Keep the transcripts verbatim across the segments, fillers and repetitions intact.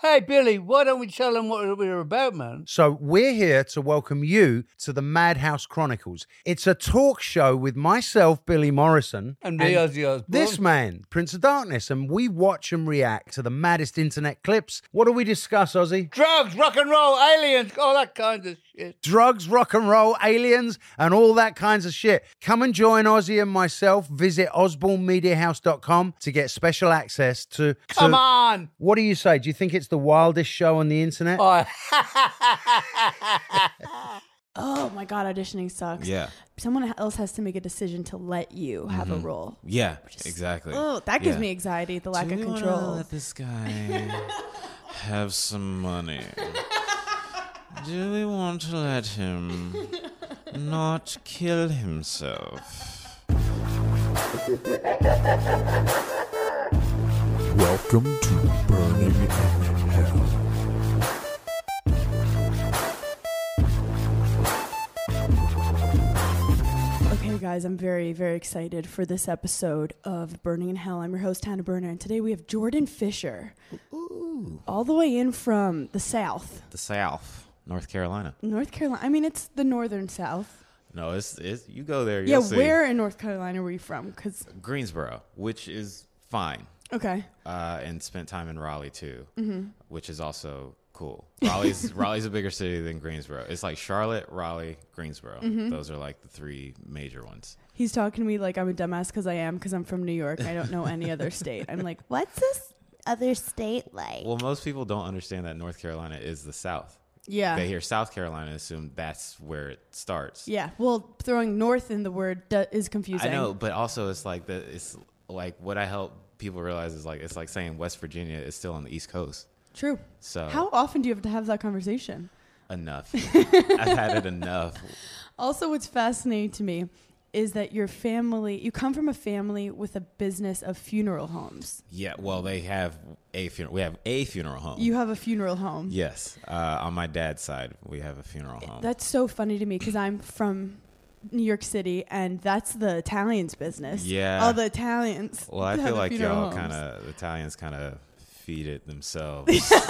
Hey, Billy, why don't we tell them what we're about, man? So we're here to welcome you to the Madhouse Chronicles. It's a talk show with myself, Billy Morrison, And me, Ozzy Osbourne. this man, Prince of Darkness, and we watch and react to the maddest internet clips. What do we discuss, Ozzy? Drugs, rock and roll, aliens, all that kind of shit. Drugs, rock and roll, aliens, and all that kinds of shit. Come and join Ozzy and myself. Visit osborne media house dot com to get special access to... to Come on! What do you say? Do you think it's the wildest show on the internet? Oh, Oh my God, auditioning sucks. Yeah. Someone else has to make a decision to let you have Mm-hmm. a role. Yeah, Just- exactly. Oh, that gives Yeah. me anxiety, the lack Do of we wanna control. let this guy have some money? Do we want to let him not kill himself? Welcome to Burning in Hell. Okay, guys, I'm very, very excited for this episode of Burning in Hell. I'm your host, Hannah Burner, and today we have Jordan Fisher. Ooh. All the way in from the South. The South, North Carolina. North Carolina. I mean, it's the northern South. No, it's it's you go there. Yeah, You'll see. where in North Carolina were you from? 'Cause Greensboro, which is fine, okay. uh, and spent time in Raleigh too, Mm-hmm. which is also cool. Raleigh's Raleigh's a bigger city than Greensboro. It's like Charlotte, Raleigh, Greensboro. Mm-hmm. Those are like the three major ones. He's talking to me like I'm a dumbass because I am, because I'm from New York. I don't know any other state. I'm like, what's this other state like? Well, most people don't understand that North Carolina is the South. Yeah. They hear South Carolina and assume that's where it starts. Yeah. Well, throwing north in the word do- is confusing. I know, but also it's like the it's like what I help people realize is like it's like saying West Virginia is still on the East Coast. True. So How often do you have to have that conversation? enough. I've had it enough. Also, what's fascinating to me is that your family, you come from a family with a business of funeral homes. Yeah, well, they have a funeral. We have a funeral home. You have a funeral home. Yes, uh, on my dad's side, we have a funeral home. That's so funny to me because I'm from New York City, and that's the Italians' business. Yeah. All the Italians. Well, I have feel the like funeral y'all homes. kind of Italians kind of feed it themselves.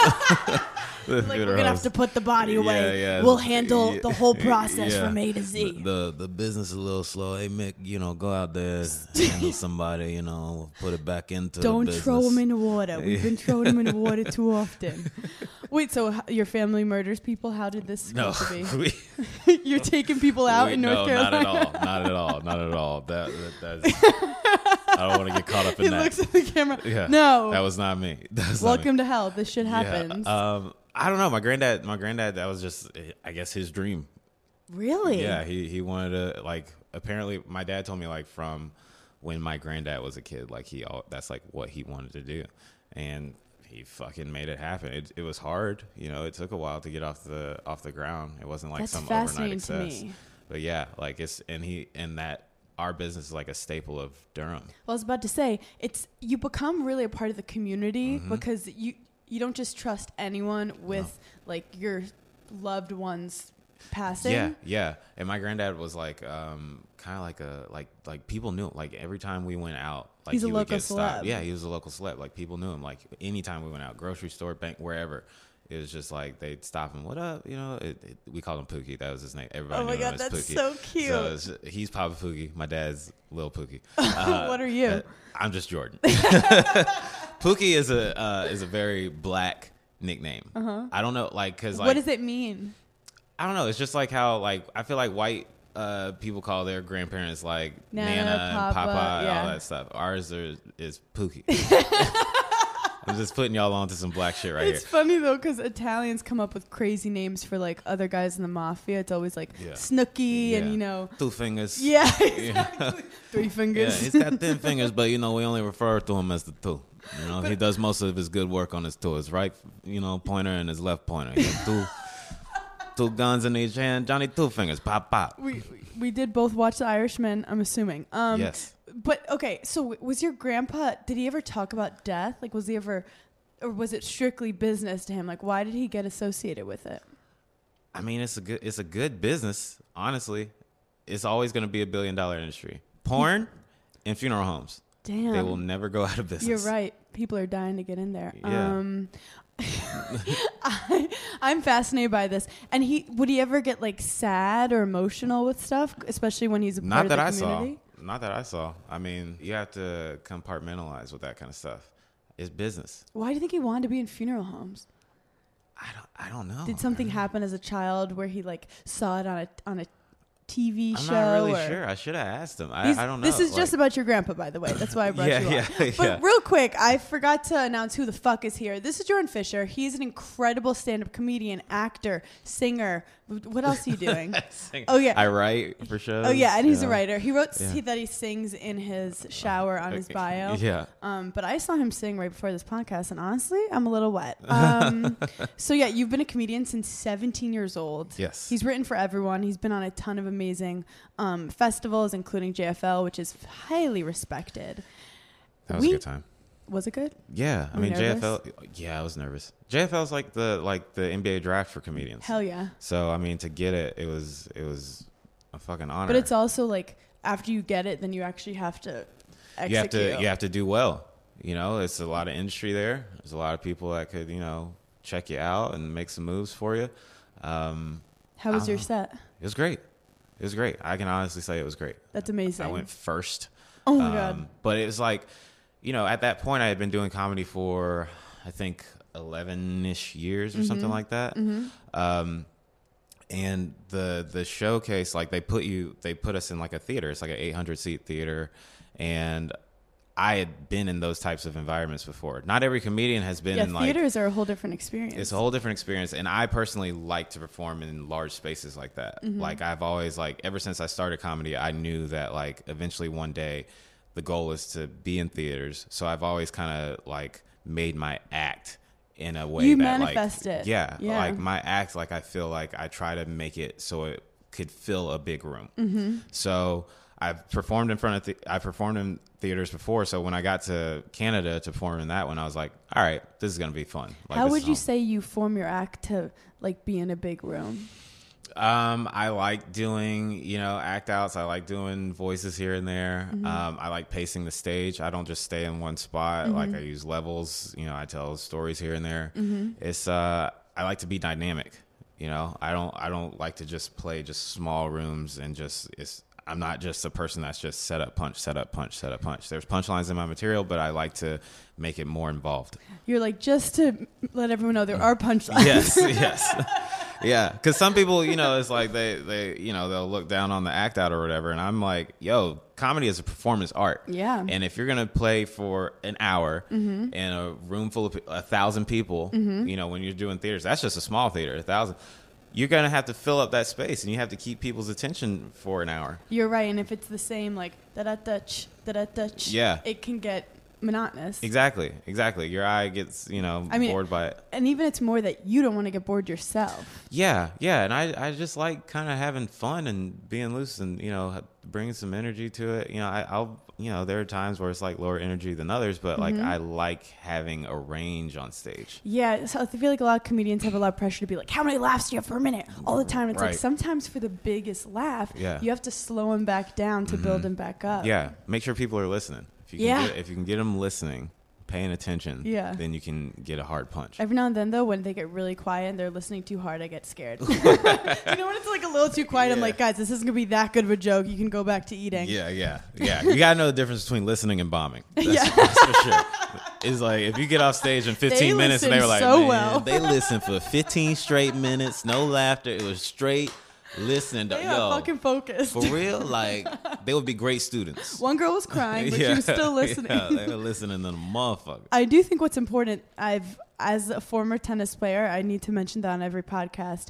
Like, we're gonna have to put the body away. Yeah, yeah. We'll handle Yeah. the whole process Yeah. from A to Z. The, the the business is a little slow. Hey, Mick, you know, go out there, handle somebody, you know, put it back into Don't the business. throw them in the water. We've been throwing them in the water too often. Wait, so h- your family murders people? How did this No, come to we, be? You're taking people out we- in North no, Carolina? not at all, not at all, not at all. That, that that's. I don't want to get caught up in He that. looks at the camera. Yeah, No. that was not me. That was not me. Welcome to hell. This shit happens. Yeah, um, I don't know. My granddad, my granddad, that was just, I guess, his dream. Really? Yeah, he he wanted to like. Apparently, my dad told me like from when my granddad was a kid, like he all that's like what he wanted to do, and he fucking made it happen. It it was hard, you know. It took a while to get off the off the ground. It wasn't like That's some overnight fascinating to success. me. But yeah, like it's and he and that our business is like a staple of Durham. Well, I was about to say, it's you become really a part of the community Mm-hmm. because you you don't just trust anyone with like your loved ones passing. Yeah, yeah. And my granddad was like, um, kind of like a like like people knew him. Like every time we went out, like He's a he would local get stopped. celeb. Yeah, he was a local celeb. Like people knew him. Like anytime we went out, grocery store, bank, wherever. It was just like they'd stop him. What up? You know, it, it, we called him Pookie. That was his name. Everybody Oh my knew him God, as that's Pookie. so cute. So it's, he's Papa Pookie. My dad's Lil Pookie. Uh, What are you? uh, I'm just Jordan. Pookie is a uh, is a very black nickname. Uh-huh. I don't know, like, cause like What does it mean? I don't know. It's just like how like I feel like white uh, people call their grandparents like Nana, Nana, and Papa, Papa and yeah. all that stuff. Ours are, is Pookie. I'm just putting y'all onto some black shit right It's here. funny though because Italians come up with crazy names for like other guys in the mafia. It's always like Yeah. Snooky and Yeah. you know. Two fingers. Yeah, Yeah. exactly. Three Yeah, fingers. he's got ten fingers, but you know we only refer to him as the two. You know, he does most of his good work on his two. His right, you know, pointer and his left pointer. He has two, two guns in each hand. Johnny Two Fingers, pop pop. we we- we did both watch The Irishman. I'm assuming. Um, Yes. But okay, so w- was your grandpa? Did he ever talk about death? Like, was he ever, or was it strictly business to him? Like, why did he get associated with it? I mean, it's a good, it's a good business. Honestly, it's always going to be a billion dollar industry. Porn and funeral homes. Damn. They will never go out of business. You're right. People are dying to get in there. Yeah. Um, I, I'm fascinated by this. And he would he ever get like sad or emotional with stuff, especially when he's a part Not of that the I saw. community? Not that I saw. I mean, you have to compartmentalize with that kind of stuff. It's business. Why do you think he wanted to be in funeral homes? I don't. I don't know. Did something happen as a child where he like saw it on a on a T V I'm show? not really or- sure. I should have asked him. I, These- I don't know. This is Like, just about your grandpa, by the way. That's why I brought Yeah, you on. yeah, But yeah. real quick, I forgot to announce who the fuck is here. This is Jordan Fisher. He's an incredible stand-up comedian, actor, singer. What else are you doing? sing- Oh, yeah. I write for shows. Oh yeah, and he's you a know. writer. He wrote Yeah. he, that he sings in his shower on his bio. Yeah. Um, but I saw him sing right before this podcast, and honestly, I'm a little wet. Um, so yeah, you've been a comedian since seventeen years old. Yes. He's written for everyone. He's been on a ton of amazing um, festivals, including J F L, which is highly respected. That was We- a good time. Was it good? Yeah, I Were you mean J F L. nervous? Yeah, I was nervous. J F L is like the like the N B A draft for comedians. Hell yeah. So I mean, to get it, it was it was a fucking honor. But it's also like after you get it, then you actually have to execute. you have to you have to do well. You know, it's a lot of industry there. There's a lot of people that could you know check you out and make some moves for you. Um, How was I your don't set? it was great. It was great. I can honestly say it was great. That's amazing. I went first. Oh my Um, god. But it was like, you know, at that point I had been doing comedy for, I think, eleven-ish years or Mm-hmm. something like that. Um, and the the showcase, like they put you, they put us in like a theater. It's like an eight hundred seat theater. And I had been in those types of environments before. Not every comedian has been Yeah, in like, theaters are a whole different experience. it's a whole different experience, and I personally like to perform in large spaces like that. Mm-hmm. Like I've always like ever since I started comedy, I knew that like eventually one day the goal is to be in theaters. So I've always kind of like made my act in a way You that manifest like it. yeah, Yeah. like my act, like I feel like I try to make it so it could fill a big room. Mm-hmm. So I've performed in front of, th- I performed in theaters before. So when I got to Canada to perform in that one, I was like, all right, this is going to be fun. Like, How this would is you home. say you form your act to like be in a big room? Um, I like doing, you know, act outs. I like doing voices here and there. Mm-hmm. Um, I like pacing the stage. I don't just stay in one spot. Mm-hmm. Like I use levels, you know, I tell stories here and there. Mm-hmm. It's, uh, I like to be dynamic, you know, I don't, I don't like to just play just small rooms and just, it's, I'm not just a person that's just set up, punch, set up, punch, set up, punch. There's punchlines in my material, but I like to make it more involved. You're like, just to let everyone know there are punchlines. Yes, yes. Yeah, because some people, you know, it's like they, they, you know, they'll look down on the act out or whatever. And I'm like, yo, comedy is a performance art. Yeah. And if you're going to play for an hour Mm-hmm. in a room full of pe- a thousand people, you know, when you're doing theaters, that's just a small theater, a thousand. You're going to have to fill up that space and you have to keep people's attention for an hour. You're right. And if it's the same, like, da da da ch, da da da ch, Yeah. it can get monotonous. Exactly, exactly. Your eye gets, you know, I mean- bored by it. And even it's more that you don't want to get bored yourself. Yeah, yeah, and I, I just like kind of having fun and being loose and you know bringing some energy to it. You know, I, I'll you know there are times where it's like lower energy than others, but like Mm-hmm. I like having a range on stage. Yeah, so I feel like a lot of comedians have a lot of pressure to be like, how many laughs do you have per minute? All the time. It's like Right. sometimes for the biggest laugh, Yeah. you have to slow them back down to build them back up. Yeah, make sure people are listening. If you can Yeah. get, if you can get them listening, paying attention, Yeah. then you can get a hard punch. Every now and then, though, when they get really quiet and they're listening too hard, I get scared. You know, when it's like a little too quiet, I'm Yeah. like, guys, this isn't going to be that good of a joke. You can go back to eating. Yeah, yeah, yeah. You gotta know the difference between listening and bombing. That's, Yeah. that's for sure. It's like if you get off stage in fifteen They minutes and they listen were like, so man, well." they listened for fifteen straight minutes, no laughter. It was straight listening. To, They yo, are fucking focused. for real, like they would be great students. One girl was crying, but she was still listening. Yeah, they were listening to the motherfucker. I do think what's important, I've, as a former tennis player, I need to mention that on every podcast.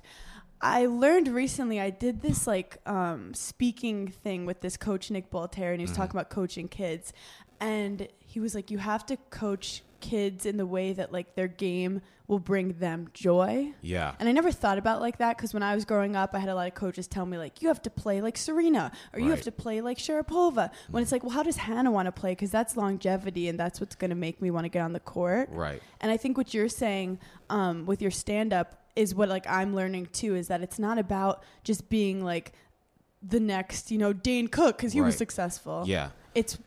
I learned recently, I did this like um, speaking thing with this coach, Nick Bolter, and he was talking about coaching kids. And he was like, you have to coach kids in the way that like their game will bring them joy. Yeah. And I never thought about it like that because when I was growing up, I had a lot of coaches tell me like, you have to play like Serena or you have Right. to play like Sharapova. When it's like, well, how does Hannah want to play? Because that's longevity and that's what's going to make me want to get on the court. Right. And I think what you're saying um, with your stand-up is what like I'm learning too, is that it's not about just being like the next, you know, Dane Cook because he was Right. successful. Yeah. It's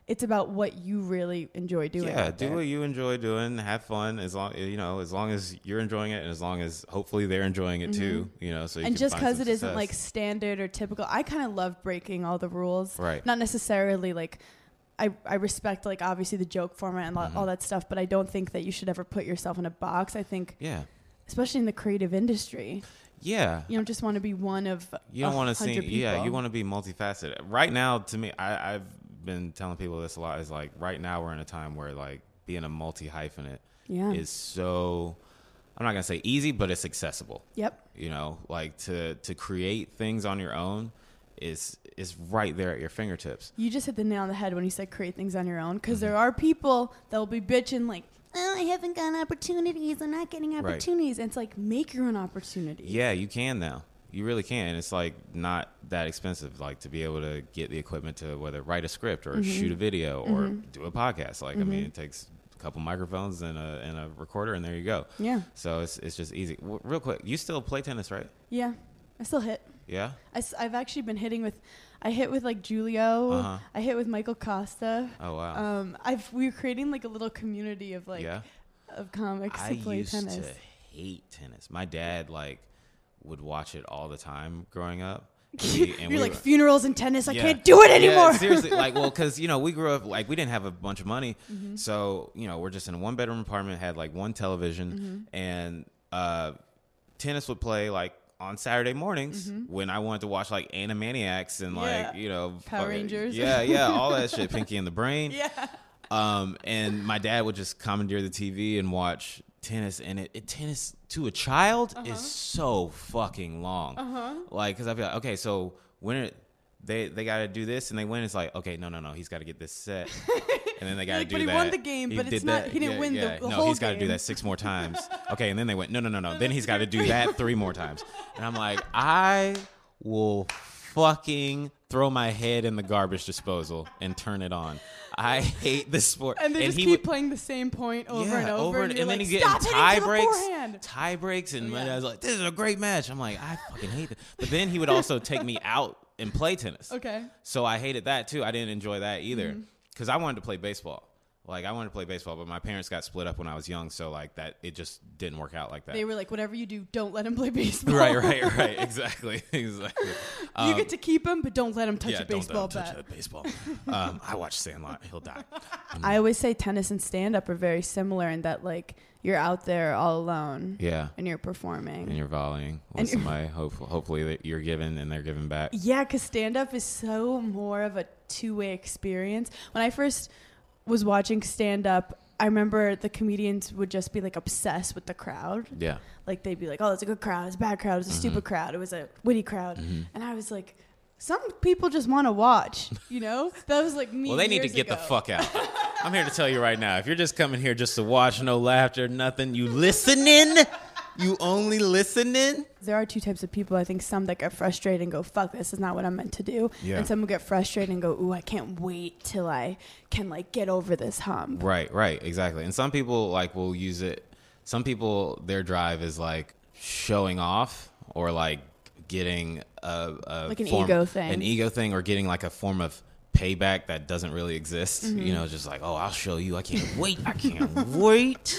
it's about what you really enjoy doing. Yeah, out do there. what you enjoy doing. Have fun as long you know as long as you're enjoying it, and as long as hopefully they're enjoying it too. You know, so you And can just find because some it isn't success. like standard or typical, I kind of love breaking all the rules. Right. Not necessarily like. I, I respect like obviously the joke format and Mm-hmm. all that stuff, but I don't think that you should ever put yourself in a box. I think, yeah, especially in the creative industry, yeah. you don't just want to be one of You don't want to see, people. yeah. You want to be multifaceted. Right now, to me, I, I've been telling people this a lot. Is like right now we're in a time where like being a multi hyphenate Yeah. is so. I'm not gonna say easy, but it's accessible. Yep. You know, like to to create things on your own is is right there at your fingertips. You just hit the nail on the head when you said create things on your own, because Mm-hmm. there are people that will be bitching like, oh, I haven't got opportunities. I'm not getting Right. opportunities. And it's like, make your own opportunities. Yeah, you can now. You really can. It's like not that expensive, like to be able to get the equipment to whether write a script or shoot a video or do a podcast. Like, I mean, it takes a couple microphones and a and a recorder, and there you go. Yeah. So it's it's just easy. W- real quick, you still play tennis, right? Yeah. I still hit. Yeah. I, have actually been hitting with, I hit with like Julio. Uh-huh. I hit with Michael Costa. Oh wow. Um, I've we're creating like a little community of like yeah. of comics I to play used tennis. to hate tennis. My dad like would watch it all the time growing up. We- and You're we like were- funerals and tennis. I Yeah. can't do it Yeah, anymore. seriously, like, well, because you know we grew up like we didn't have a bunch of money, Mm-hmm. so you know we're just in a one bedroom apartment, had like one television, Mm-hmm. and uh, tennis would play like on Saturday mornings when I wanted to watch like Animaniacs and like Mm-hmm. Yeah. you know Power fucking- Rangers. yeah, yeah, all that shit, Pinky and the Brain. yeah. Um, and my dad would just commandeer the T V and watch tennis, and it, it tennis to a child Uh-huh. is so fucking long. Uh-huh. Like, cause I feel like, okay, so when it, they they got to do this and they win, it's like, okay, no, no, no, he's got to get this set, and then they got to like, do but he that. won the game, but it's did not- that. he didn't Yeah, win the- yeah. the no, whole he's got to do game. that six more times. Okay, and then they went, no, no, no, no. Then he's got to do that three more times, and I'm like, I will fucking throw my head in the garbage disposal and turn it on. I hate this sport. And they just he keep would- playing the same point over yeah, and over, and, and, you're then like, you get stop in hitting tie to the breaks, forehand. tie breaks, and my yeah. dad's like, "This is a great match." I'm like, I fucking hate it. But then he would also take me out and play tennis. Okay. So I hated that too. I didn't enjoy that either because I wanted to play baseball. Like I wanted to play baseball, but my parents got split up when I was young, so like that it just didn't work out like that. They were like, whatever you do, don't let him play baseball. right, right, right. Exactly, exactly. you Um, get to keep him, but don't let him touch yeah, a baseball don't, don't bat. touch that baseball. um, I watched Sandlot. He'll die. I always say tennis and stand-up are very similar in that, like, you're out there all alone Yeah. and you're performing. And you're volleying And with somebody. Hope, hopefully that you're giving and they're giving back. Yeah, because stand-up is so more of a two-way experience. When I first was watching stand-up, I remember the comedians would just be, like, obsessed with the crowd. Yeah. Like, they'd be like, oh, it's a good crowd, it's a bad crowd, it's a Mm-hmm. stupid crowd, it was a witty crowd. And I was like, some people just want to watch, you know? That was, like, me Well, they need to years get the ago. fuck out. I'm here to tell you right now. If you're just coming here just to watch, no laughter, nothing, you listening? You only listening? There are two types of people. I think some that get frustrated and go, fuck, this is not what I'm meant to do. Yeah. And some will get frustrated and go, ooh, I can't wait till I can, like, get over this hump. Right, right, exactly. And some people like will use it. Some people, their drive is like showing off or like getting a, a Like an form- ego thing. an ego thing, or getting like a form of payback that doesn't really exist. Mm-hmm. You know, just like, oh, I'll show you. I can't wait. I can't wait.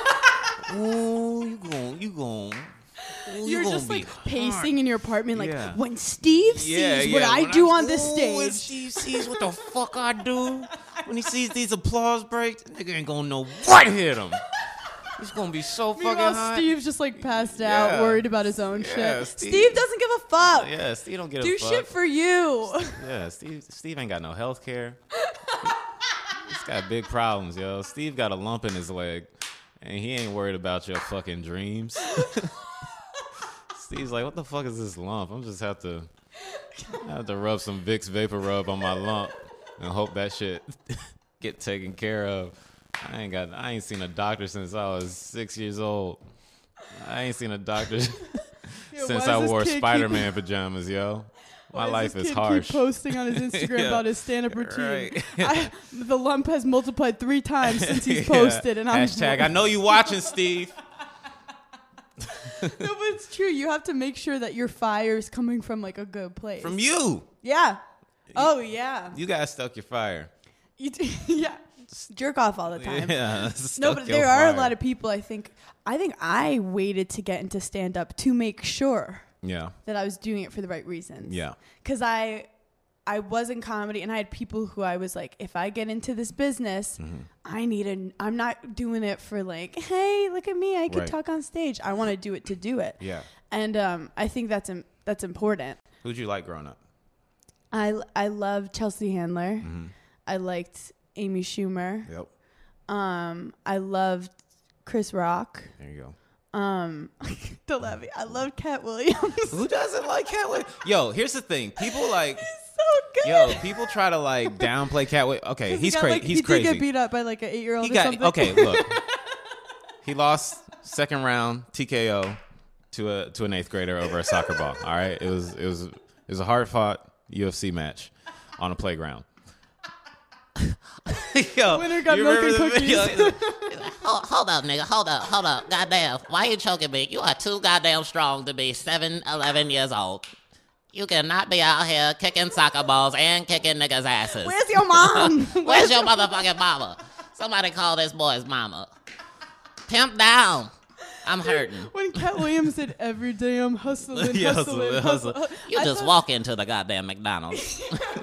Oh, you gon' you gon' ooh, you You're gonna just be like hard. pacing in your apartment, like, Yeah. when Steve sees Yeah, what yeah, I when do on this ooh, When stage. Steve sees what the fuck I do, when he sees these applause breaks, nigga ain't gonna know what hit him. He's gonna be so fucking Meanwhile, high. Steve's just like passed Yeah. out, worried about his own Yeah, shit. Steve- Steve doesn't give a fuck. Yeah, Steve don't get Do a fuck. shit for you. Yeah, Steve. Steve ain't got no health care. He's got big problems, yo. Steve got a lump in his leg, and he ain't worried about your fucking dreams. Steve's like, what the fuck is this lump? I'm just have to I have to rub some Vicks Vapor Rub on my lump and hope that shit get taken care of. I ain't got. I ain't seen a doctor since I was six years old. I ain't seen a doctor Yo, since why I does this wore kid keep- Spider-Man pajamas, yo. My Why does life this is kid harsh. Keep posting on his Instagram Yeah. about his stand-up routine. Right. I, the lump has multiplied three times since he's Yeah. posted, and I'm Hashtag, I know you watching, Steve. No, but it's true. You have to make sure that your fire is coming from like a good place. From you. Yeah. Oh yeah. You gotta stoke your fire. You do, yeah. Jerk off all the time. Yeah. No, but there are a lot of people. I think. I think I waited to get into stand up to make sure. Yeah. That I was doing it for the right reasons. Yeah. Because I, I was in comedy, and I had people who I was like, if I get into this business, mm-hmm. I need a. I'm not doing it for like, hey, look at me, I can right. talk on stage. I want to do it to do it. Yeah. And um, I think that's im- that's important. Who'd you like growing up? I I loved Chelsea Handler. Mm-hmm. I liked Amy Schumer. Yep. Um, I loved Chris Rock. There you go. Um, don't let me. I loved Cat Williams. Who doesn't like Cat Williams? Yo, here's the thing. People like. He's so good. Yo, people try to like downplay Cat Williams. Okay, he's he crazy. Like, he's he crazy. He did get beat up by like an eight-year-old. He or got something. okay. Look, he lost second round T K O to a to an eighth grader over a soccer ball. All right, it was it was it was a hard fought U F C match on a playground. Yo, winner got you milk and remember the cookies. video? Hold, hold up, nigga. Hold up. Hold up. Goddamn. Why you choking me? You are too goddamn strong to be seven, eleven years old. You cannot be out here kicking soccer balls and kicking niggas' asses. Where's your mom? Where's your motherfucking mama? Somebody call this boy's mama. Pimp down. I'm hurting. When Cat Williams said every day I'm hustling, Yeah, hustling, hustle, hustling. You I just thought- walk into the goddamn McDonald's.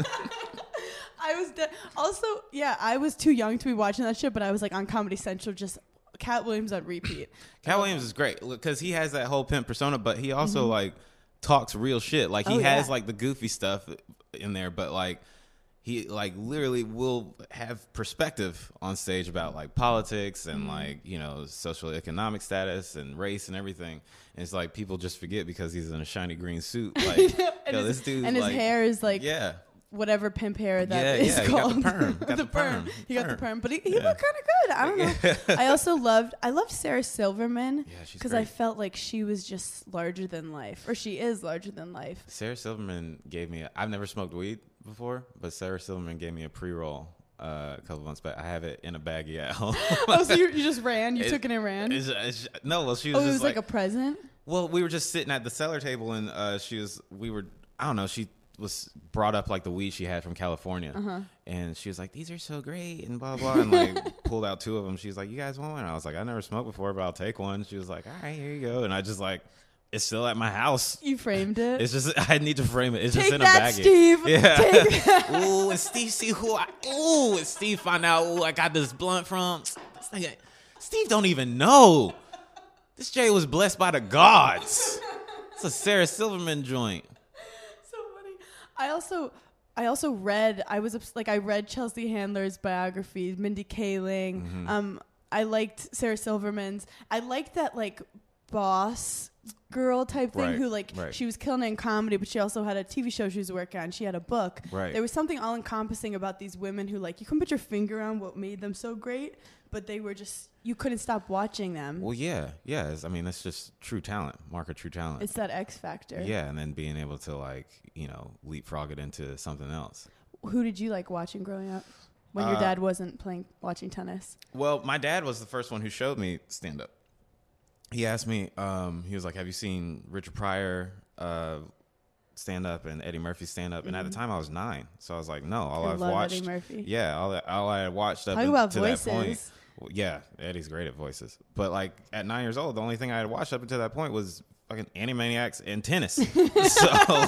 I was de- also, yeah, I was too young to be watching that shit, but I was like on Comedy Central, just Cat Williams on repeat. Cat Williams is great because he has that whole pimp persona, but he also mm-hmm. like talks real shit. Like he oh, has yeah. like the goofy stuff in there, but like he like literally will have perspective on stage about like politics and mm-hmm. like, you know, social economic status and race and everything. And it's like people just forget because he's in a shiny green suit. Like, yo, his, this dude and his like, hair is like yeah. whatever pimp hair that yeah, is yeah, called. He got the perm. Got the, the perm. perm. He got the perm, but he, he Yeah. looked kind of good. I don't know. I also loved I loved Sarah Silverman Yeah, she's because great. I felt like she was just larger than life, or she is larger than life. Sarah Silverman gave me. A, I've never smoked weed before, but Sarah Silverman gave me a pre-roll uh, a couple months back. I have it in a baggie at home. Oh, so you, you just ran? You It- took it and ran? It's, it's, no, well, she was Oh, it just was like, a present? well, we were just sitting at the cellar table, and uh, she was. We were. I don't know. She was brought up like the weed she had from California, Uh-huh. and she was like, "These are so great," and blah blah, and like pulled out two of them. She's like, "You guys want one?" And I was like, "I never smoked before, but I'll take one." She was like, "All right, here you go," and I just like. It's still at my house. You framed it? It's just I need to frame it. It's Take just in a that, baggie. Steve. Yeah. Take that. Ooh, and Steve see who I. Ooh, and Steve find out. Ooh, I got this blunt from. This nigga, Steve don't even know. This J was blessed by the gods. It's a Sarah Silverman joint. So funny. I also I also read I was obs- like I read Chelsea Handler's biography, Mindy Kaling. Mm-hmm. Um I liked Sarah Silverman's. I liked that like boss girl type thing Right, who like right. she was killing it in comedy, but she also had a T V show she was working on. She had a book. Right. There was something all encompassing about these women who like you couldn't put your finger on what made them so great, but they were just you couldn't stop watching them. Well, yeah, yeah. It's, I mean, that's just true talent. Mark of true talent. It's that X factor. Yeah, and then being able to like you know leapfrog it into something else. Who did you like watching growing up when your Uh, dad wasn't playing watching tennis? Well, my dad was the first one who showed me stand up. He asked me, um, he was like, "Have you seen Richard Pryor uh, stand up and Eddie Murphy stand up?" Mm-hmm. And at the time, I was nine, so I was like, "No, all I I've love watched, Eddie Murphy. yeah, all, that, all I had watched up Talk in- about to voices. that point, well, yeah, Eddie's great at voices. But like at nine years old, the only thing I had watched up until that point was fucking Animaniacs and tennis. so,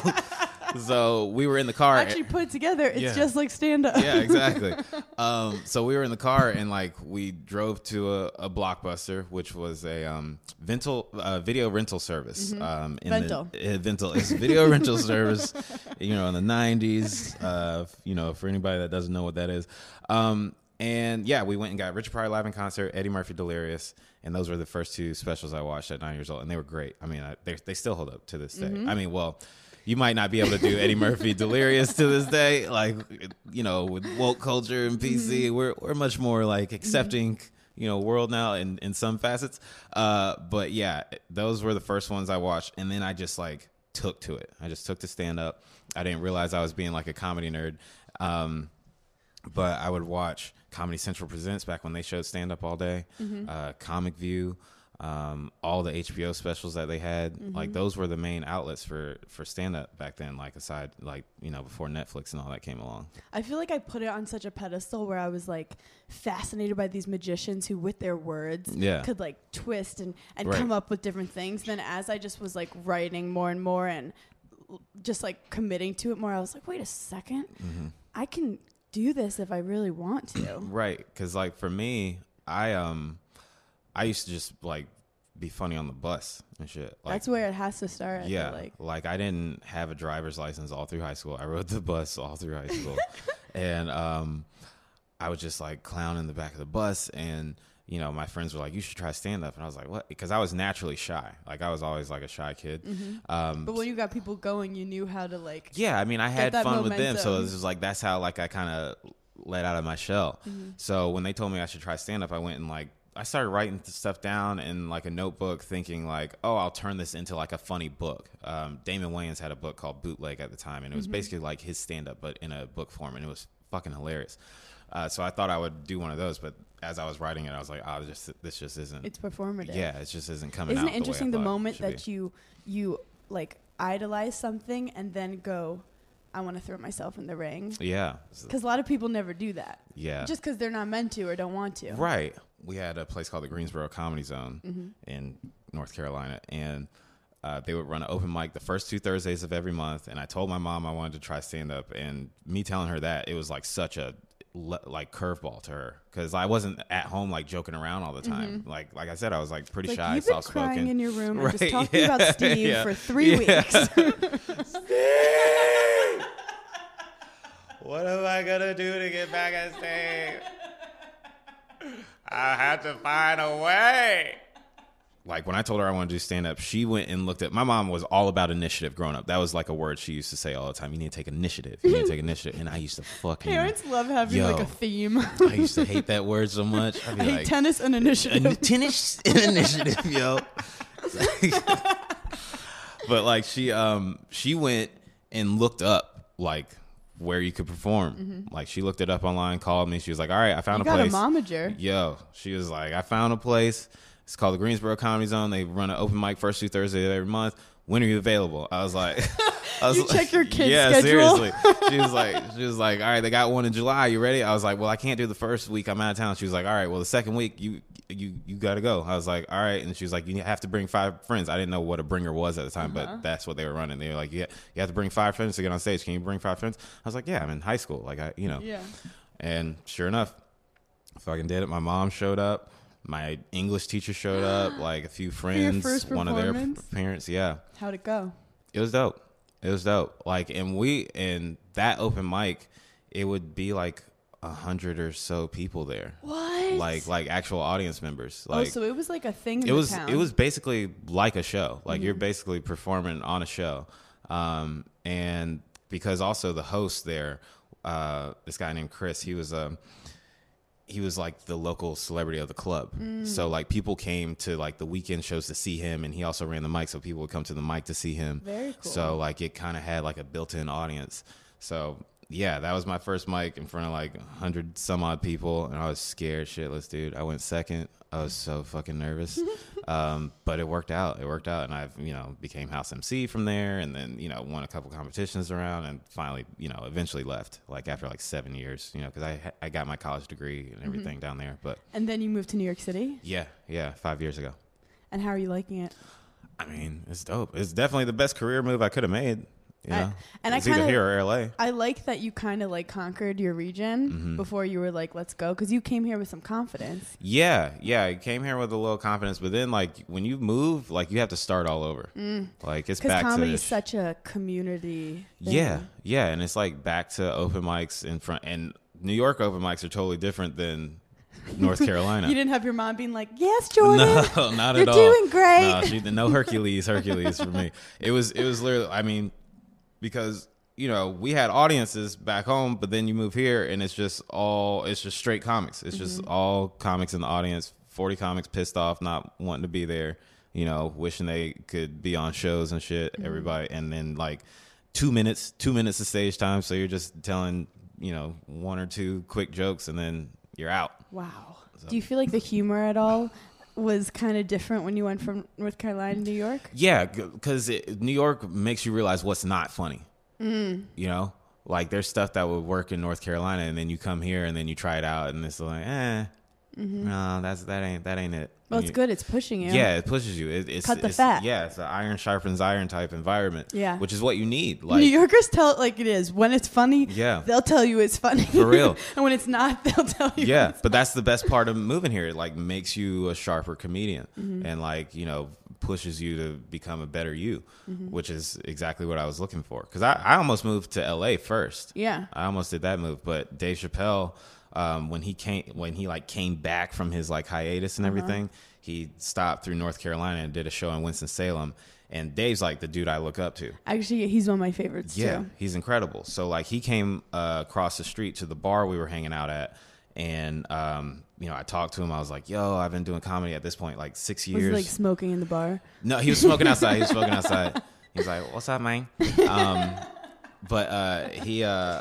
so we were in the car. Actually put it together, it's Yeah. just like stand up. Yeah, exactly. um, so we were in the car and like we drove to a, a Blockbuster, which was a um, rental uh, video rental service. Mm-hmm. Um, in Rental. The, uh, rental. It's a video rental service. You know, in the nineties. Uh, you know, for anybody that doesn't know what that is. Um, and yeah, we went and got Richard Pryor live in concert, Eddie Murphy Delirious, and those were the first two specials I watched at nine years old, and they were great. I mean, I, they they still hold up to this day. Mm-hmm. I mean, well. You might not be able to do Eddie Murphy Delirious to this day, like you know, with woke culture and P C, Mm-hmm. we're we're much more like accepting, you know, world now in, in some facets. Uh, but yeah, those were the first ones I watched, and then I just like took to it. I just took to stand up. I didn't realize I was being like a comedy nerd, um, but I would watch Comedy Central Presents back when they showed stand up all day, Mm-hmm. uh, Comic View. um, all the H B O specials that they had. Mm-hmm. Like those were the main outlets for, for stand-up back then, like aside, like, you know, before Netflix and all that came along. I feel like I put it on such a pedestal where I was like fascinated by these magicians who with their words yeah. could like twist and, and right. come up with different things. Then as I just was like writing more and more and just like committing to it more, I was like, wait a second, mm-hmm. I can do this if I really want to. Right. Cause like for me, I, um, I used to just like be funny on the bus and shit. Like, that's where it has to start. I yeah. feel like. like I didn't have a driver's license all through high school. I rode the bus all through high school. And, um, I was just like clown in the back of the bus, and, you know, my friends were like, you should try stand up. And I was like, what? Because I was naturally shy. Like I was always like a shy kid. Mm-hmm. Um, but when you got people going, you knew how to like, yeah, I mean, I had fun momentum. with them. So this was like, that's how like I kind of let out of my shell. Mm-hmm. So when they told me I should try stand up, I went and like, I started writing stuff down in like a notebook, thinking like, oh, I'll turn this into like a funny book. Um, Damon Wayans had a book called Bootleg at the time, and it was mm-hmm. basically like his stand-up, but in a book form, and it was fucking hilarious. Uh, so I thought I would do one of those, but as I was writing it, I was like, oh, this just this just isn't. It's performative. Yeah, it just isn't coming Isn't out. Isn't it interesting the, the way I moment that be. you you like idolize something and then go, I want to throw myself in the ring? Yeah, because a lot of people never do that. Yeah, just because they're not meant to or don't want to. Right. We had a place called the Greensboro Comedy Zone mm-hmm. in North Carolina, and uh, they would run an open mic the first two Thursdays of every month. And I told my mom I wanted to try stand up, and me telling her that, it was like such a le- like curveball to her, because I wasn't at home like joking around all the time. Mm-hmm. Like like I said, I was like pretty like, shy, you've been soft spoken. Crying in your room right. and just talking yeah. about Steve yeah. for three yeah. weeks. Steve! What am I gonna do to get back at Steve? I had to find a way. Like when I told her I wanted to do stand up, she went and looked at, my mom was all about initiative growing up. That was like a word she used to say all the time. You need to take initiative. You need to take initiative. And I used to fucking. Parents love having yo, like a theme. I used to hate that word so much. I'd be I hate like, tennis and initiative. An- tennis and initiative, yo. But like she, um, she went and looked up like where you could perform. Mm-hmm. Like she looked it up online, called me. She was like, all right, I found you a got place. a momager. Yo, she was like, I found a place. It's called the Greensboro Comedy Zone. They run an open mic first two Thursdays of every month. When are you available? I was like, I was you like, check your kid's yeah, schedule. seriously. She was like, she was like, all right, they got one in July. You ready? I was like, well, I can't do the first week. I'm out of town. She was like, all right, well, the second week you you you got to go. I was like, all right. And she was like, you have to bring five friends. I didn't know what a bringer was at the time, uh-huh. but that's what they were running. They were like, yeah, you have to bring five friends to get on stage. Can you bring five friends? I was like, yeah, I'm in high school. Like I, you know. Yeah. And sure enough, fucking did it. My mom showed up. My English teacher showed up. Like a few friends. first one of their performance? parents. Yeah. How'd it go? It was dope. It was dope. Like, and we, and that open mic, it would be like a hundred or so people there. What? Like, like actual audience members. Like, oh, so it was like a thing in it the was, town. it was basically like a show. Like mm-hmm. you're basically performing on a show. Um, and because also the host there, uh, this guy named Chris, he was, um, he was like the local celebrity of the club. Mm. So like people came to like the weekend shows to see him, and he also ran the mic. So people would come to the mic to see him. Very cool. So like it kind of had like a built-in audience. So yeah, that was my first mic in front of like a hundred some odd people. And I was scared shitless, dude. I went second. I was so fucking nervous. um, but it worked out. It worked out. And I've, you know, became house M C from there, and then, you know, won a couple competitions around, and finally, you know, eventually left like after like seven years, you know, cause I, I got my college degree and everything mm-hmm. down there. But and then you moved to New York City? Yeah. Yeah. Five years ago. And how are you liking it? I mean, it's dope. It's definitely the best career move I could have made. You know? I, and it's I either kinda, here or L A. I like that you kind of like conquered your region mm-hmm. before you were like, let's go. Because you came here with some confidence. Yeah. Yeah. I came here with a little confidence. But then like when you move, like you have to start all over. Mm. Like it's back to. Because comedy is such a community thing. Yeah. Yeah. And it's like back to open mics in front. And New York open mics are totally different than North Carolina. You didn't have your mom being like, yes, Jordan. No, not You're at all. You're doing great. No, she, no Hercules, Hercules for me. It was, it was literally, I mean, because, you know, we had audiences back home, but then you move here and it's just all, it's just straight comics. It's mm-hmm. just all comics in the audience, forty comics pissed off, not wanting to be there, you know, wishing they could be on shows and shit, mm-hmm. everybody. And then like two minutes, two minutes of stage time. So you're just telling, you know, one or two quick jokes and then you're out. Wow. So. Do you feel like the humor at all was kind of different when you went from North Carolina to New York? Yeah, because New York makes you realize what's not funny. Mm. You know, like there's stuff that would work in North Carolina, and then you come here and then you try it out, and it's like, eh, mm-hmm. no, that's that ain't that ain't it. Well, it's you, good. It's pushing you. Yeah, it pushes you. It, it's Cut the it's, fat. Yeah, it's an iron sharpens iron type environment. Yeah, which is what you need. Like New Yorkers tell it like it is. When it's funny, yeah, they'll tell you it's funny for real. And when it's not, they'll tell you. Yeah, it's but that's the best part of moving here. It like makes you a sharper comedian, mm-hmm. and like you know pushes you to become a better you, mm-hmm. which is exactly what I was looking for. Because I, I almost moved to L A first. Yeah, I almost did that move, but Dave Chappelle, um, when he came, when he like came back from his like hiatus and uh-huh. everything, he stopped through North Carolina and did a show in Winston-Salem. And Dave's like the dude I look up to. Actually, he's one of my favorites yeah, too. He's incredible. So like he came uh, across the street to the bar we were hanging out at, and um, you know I talked to him. I was like, "Yo, I've been doing comedy at this point like six years." Was he like smoking in the bar? No, he was smoking outside. He was smoking outside. He's like, "What's up, man?" Um, but uh, he, uh,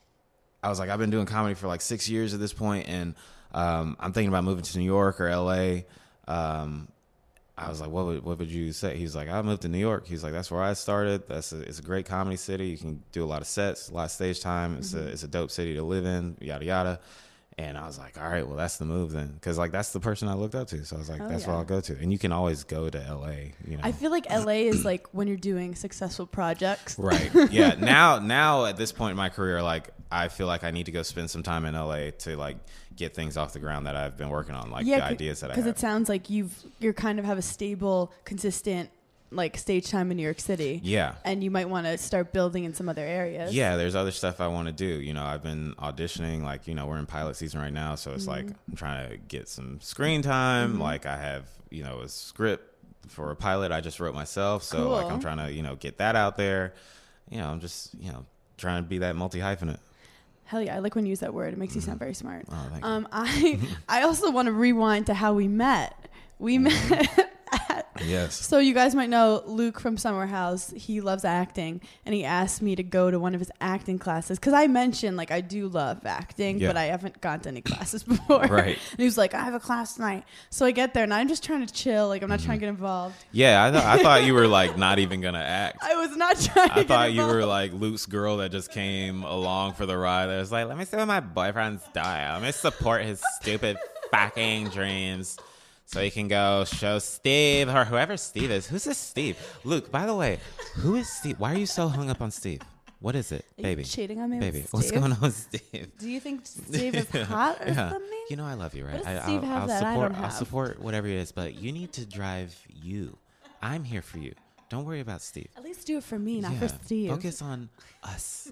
I was like, "I've been doing comedy for like six years at this point, and um, I'm thinking about moving to New York or L A." Um, I was like, what would what would you say? He's like, I moved to New York. He's like, that's where I started. That's a, it's a great comedy city. You can do a lot of sets, a lot of stage time. It's mm-hmm. a it's a dope city to live in. Yada yada. And I was like, all right, well, that's the move then, because like that's the person I looked up to. So I was like, oh, that's yeah. where I'll go to. And you can always go to L A. You know, I feel like L A is like when you're doing successful projects. Right. Yeah. Now, now at this point in my career, like I feel like I need to go spend some time in L A to like get things off the ground that I've been working on, like yeah, the ideas that I have. Because it sounds like you've you're kind of have a stable, consistent like stage time in New York City. Yeah. And you might want to start building in some other areas. Yeah, there's other stuff I want to do. You know, I've been auditioning, like, you know, we're in pilot season right now, so it's mm-hmm. like I'm trying to get some screen time. Mm-hmm. Like I have, you know, a script for a pilot I just wrote myself, so cool. like I'm trying to, you know, get that out there. You know, I'm just, you know, trying to be that multi-hyphenate. Hell yeah, I like when you use that word. It makes you sound very smart. Oh, thank um, you. I I also want to rewind to how we met. We Mm-hmm. met at, Yes. so you guys might know Luke from Summer House. He loves acting, and he asked me to go to one of his acting classes because I mentioned like I do love acting, Yeah. but I haven't gone to any classes before. Right. And he was like, I have a class tonight. So I get there, and I'm just trying to chill. Like I'm not Mm-hmm. trying to get involved. Yeah, I, th- I thought you were like not even gonna act. I was not trying to I get thought you involved. were like Luke's girl that just came along for the ride. That was like, let me see what my boyfriend's doing. Let me support his stupid fucking dreams. So he can go show Steve or whoever Steve is. Who's this Steve? Luke, by the way, who is Steve? Why are you so hung up on Steve? What is it, Are you baby? cheating on me with Baby, what's Steve? going on with Steve? Do you think Steve is hot or Yeah. something? You know I love you, right? What does I, Steve I'll, have I'll that I support. don't I'll have? support whatever it is, but you need to drive you. I'm here for you. Don't worry about Steve. At least do it for me, not Yeah, for Steve. Focus on us.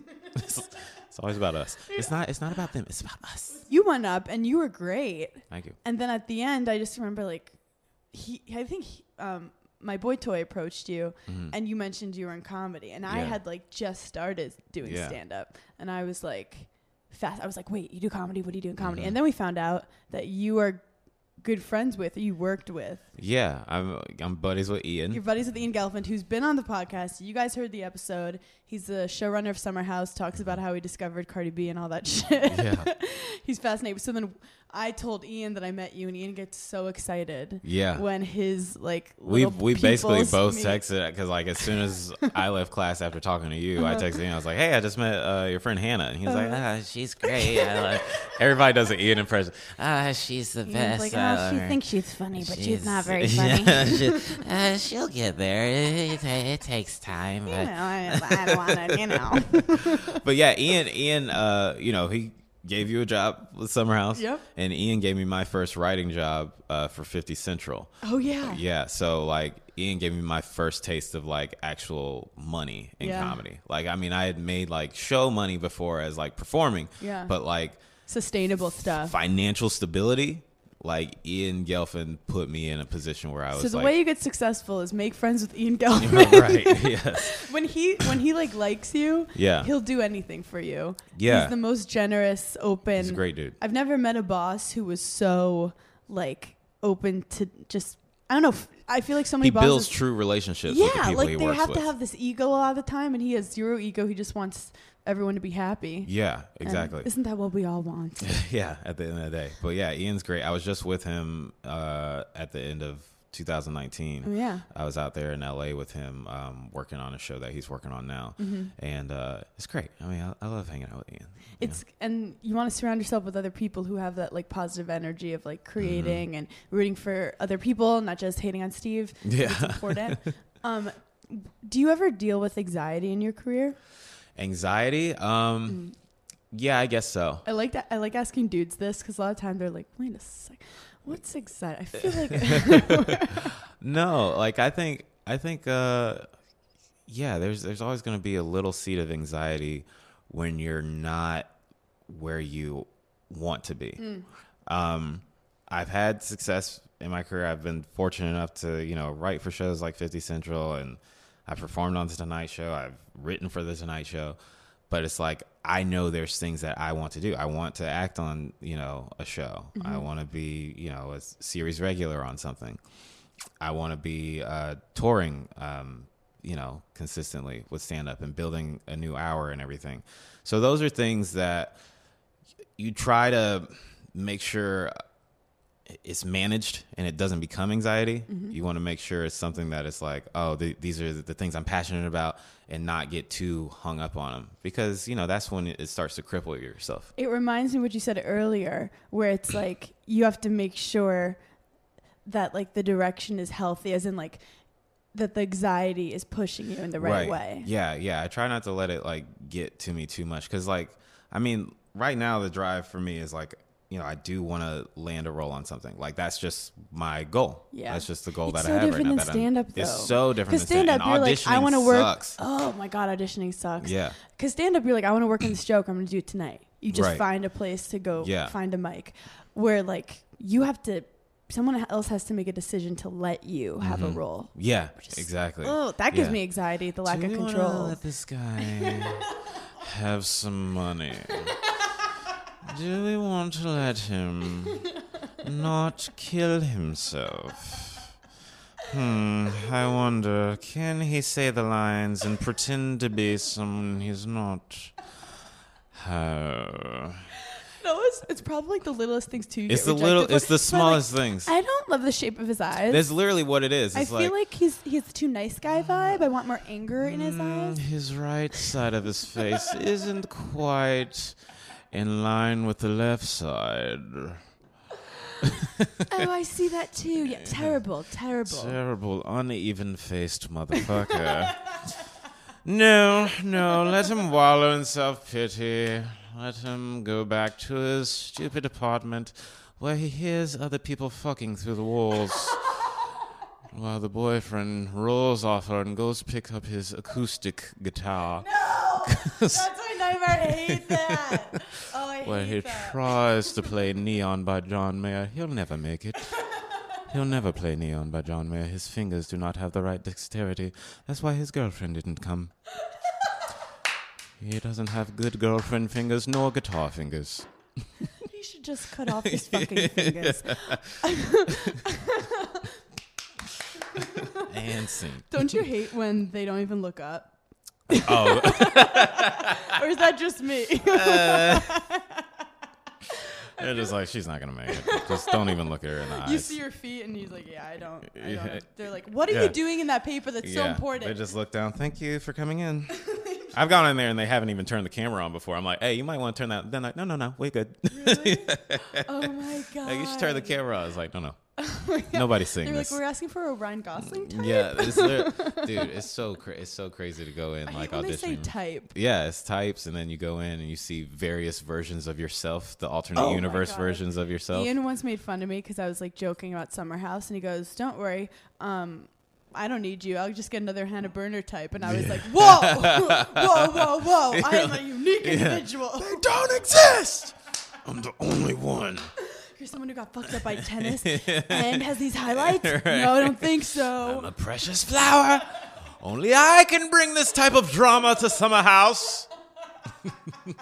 It's always about us. It's not. It's not about them. It's about us. You went up and you were great. Thank you. And then at the end, I just remember like, he. I think he, um, my boy Toy approached you, Mhm. and you mentioned you were in comedy, and I Yeah. had like just started doing Yeah. stand up, and I was like, fast. I was like, wait, you do comedy? What do you do in comedy? Mhm. And then we found out that you are good friends with, or you worked with. Yeah, I'm. I'm buddies with Ian. Your buddies with Ian Gelfand, who's been on the podcast. You guys heard the episode. He's the showrunner of Summer House, talks about how he discovered Cardi B and all that shit. Yeah. He's fascinated. So then I told Ian that I met you, and Ian gets so excited Yeah. when his, like, We little we basically peoples both meet. texted because like as soon as I left class after talking to you, I Uh-huh. texted Ian. I was like, "Hey, I just met uh, your friend Hannah," and he was like, Uh-huh. "Ah, she's great." I like, everybody does an Ian impression. Ah, she's the Ian's best. like, I oh, love she her. thinks she's funny, but she's, not very yeah, funny. she, uh, she'll get there. It, it, it takes time, You but know, I, I don't want to, you know. But yeah, Ian, Ian, uh, you know, he gave you a job with Summer House. Yep. And Ian gave me my first writing job uh, for fifty Central. Oh, yeah. Yeah. So like Ian gave me my first taste of like actual money in Yeah. comedy. Like, I mean, I had made like show money before as like performing. Yeah. But like Sustainable stuff. financial stability, like Ian Gelfand put me in a position where I was So the like, way you get successful is make friends with Ian Gelfand. right. Yes. when he when he like likes you, Yeah. he'll do anything for you. Yeah. He's the most generous, open. He's a great dude. I've never met a boss who was so like open to just I don't know. If, I feel like so many He bosses. builds true relationships with the Yeah, people like he they works have with. to have this ego a lot of the time, and he has zero ego. He just wants everyone to be happy. Yeah, And exactly. isn't that what we all want? Yeah, at the end of the day. But yeah, Ian's great. I was just with him uh, at the end of two thousand nineteen. Oh, yeah. I was out there in L A with him um, working on a show that he's working on now. Mm-hmm. And uh, it's great. I mean, I, I love hanging out with Ian. It's and you want to surround yourself with other people who have that like positive energy of like creating Mm-hmm. and rooting for other people, not just hating on Steve. Yeah. It's important. um, do you ever deal with anxiety in your career? Anxiety? Um, Mm. Yeah, I guess so. I like that. I like asking dudes this because a lot of time they're like, "Wait a sec, what's anxiety?" I feel like No, like I think I think uh yeah, there's there's always going to be a little seed of anxiety when you're not where you want to be. Mm. Um I've had success in my career. I've been fortunate enough to, you know, write for shows like fifty Central, and I've performed on the Tonight Show. I've written for the Tonight Show. But it's like, I know there's things that I want to do. I want to act on, you know, a show. Mm-hmm. I want to be, you know, a series regular on something. I want to be uh, touring, um, you know, consistently with stand-up and building a new hour and everything. So those are things that you try to make sure it's managed and it doesn't become anxiety. Mm-hmm. You want to make sure it's something that is like, oh, th- these are the things I'm passionate about, and not get too hung up on them, because, you know, that's when it starts to cripple yourself. it reminds me of what you said earlier, where it's like you have to make sure that like the direction is healthy, as in like that the anxiety is pushing you in the right, way. Yeah, yeah. I try not to let it like get to me too much, because like, I mean, right now the drive for me is like, you know, I do want to land a role on something. Like, that's just my goal. Yeah. That's just the goal It's that so I have right different now. than that I'm- stand-up, though. It's so different Because than stand-up, stand-up. you're And like, I want to auditioning work. sucks. Oh my god, auditioning sucks. Yeah. Because stand-up, you're like, I want to work on this joke. I'm going to do it tonight. You just Right. find a place to go Yeah. find a mic. Where like you have to, someone else has to make a decision to let you have a role. Yeah, is- exactly. Oh, that gives Yeah. me anxiety. The lack Do of we wanna control. let this guy have some money? Do we want to let him not kill himself? Hmm, I wonder, can he say the lines and pretend to be someone he's not? Uh, No, it's, it's probably like the littlest things too. you it's get the little, rejected it's for. the But, smallest like, things. I don't love the shape of his eyes. That's literally what it is. I It's feel like, he's he has too nice guy vibe. I want more anger in his Mm, eyes. his right side of his face isn't quite in line with the left side. Oh, I see that too. Yeah, terrible, terrible. Terrible, uneven-faced motherfucker. No, no, let him wallow in self-pity. Let him go back to his stupid apartment where he hears other people fucking through the walls while the boyfriend rolls off her and goes pick up his acoustic guitar. That's my nightmare. I hate that. Oh, I Where hate he that. tries to play Neon by John Mayer. He'll never make it. He'll never play Neon by John Mayer. His fingers do not have the right dexterity. That's why his girlfriend didn't come. He doesn't have good girlfriend fingers nor guitar fingers. He should just cut off his fucking fingers. And sing. Don't you hate when they don't even look up? Oh, Or is that just me? they're just like, she's not going to make it. Just don't even look at her in the eyes. You see your feet, and he's like, "Yeah, I don't." I don't. Yeah. They're like, "What are Yeah. you doing in that paper? That's so Yeah, important." They just look down. Thank you for coming in. I've gone in there and they haven't even turned the camera on before. I'm like, hey, you might want to turn that. They're like, no, no, no, we're good. Really? Oh my god! Like, you should turn the camera on. I was like, no, no. Oh my God. Nobody's seeing They're like, this. "We're asking for a Ryan Gosling type." Yeah, it's lit- dude, it's so cra- it's so crazy to go in I like hate when they say auditioning. type. Yeah, it's types, and then you go in and you see various versions of yourself, the alternate Oh my universe God. versions of yourself. Ian once made fun of me because I was like joking about Summer House, and he goes, "Don't worry, um, I don't need you. I'll just get another Hannah Burner type." And I was like, "Whoa, whoa, whoa, whoa! I am a unique individual. They don't exist. I'm the only one. You're someone who got fucked up by tennis and has these highlights? No, I don't think so." I'm a precious flower. Only I can bring this type of drama to Summer House.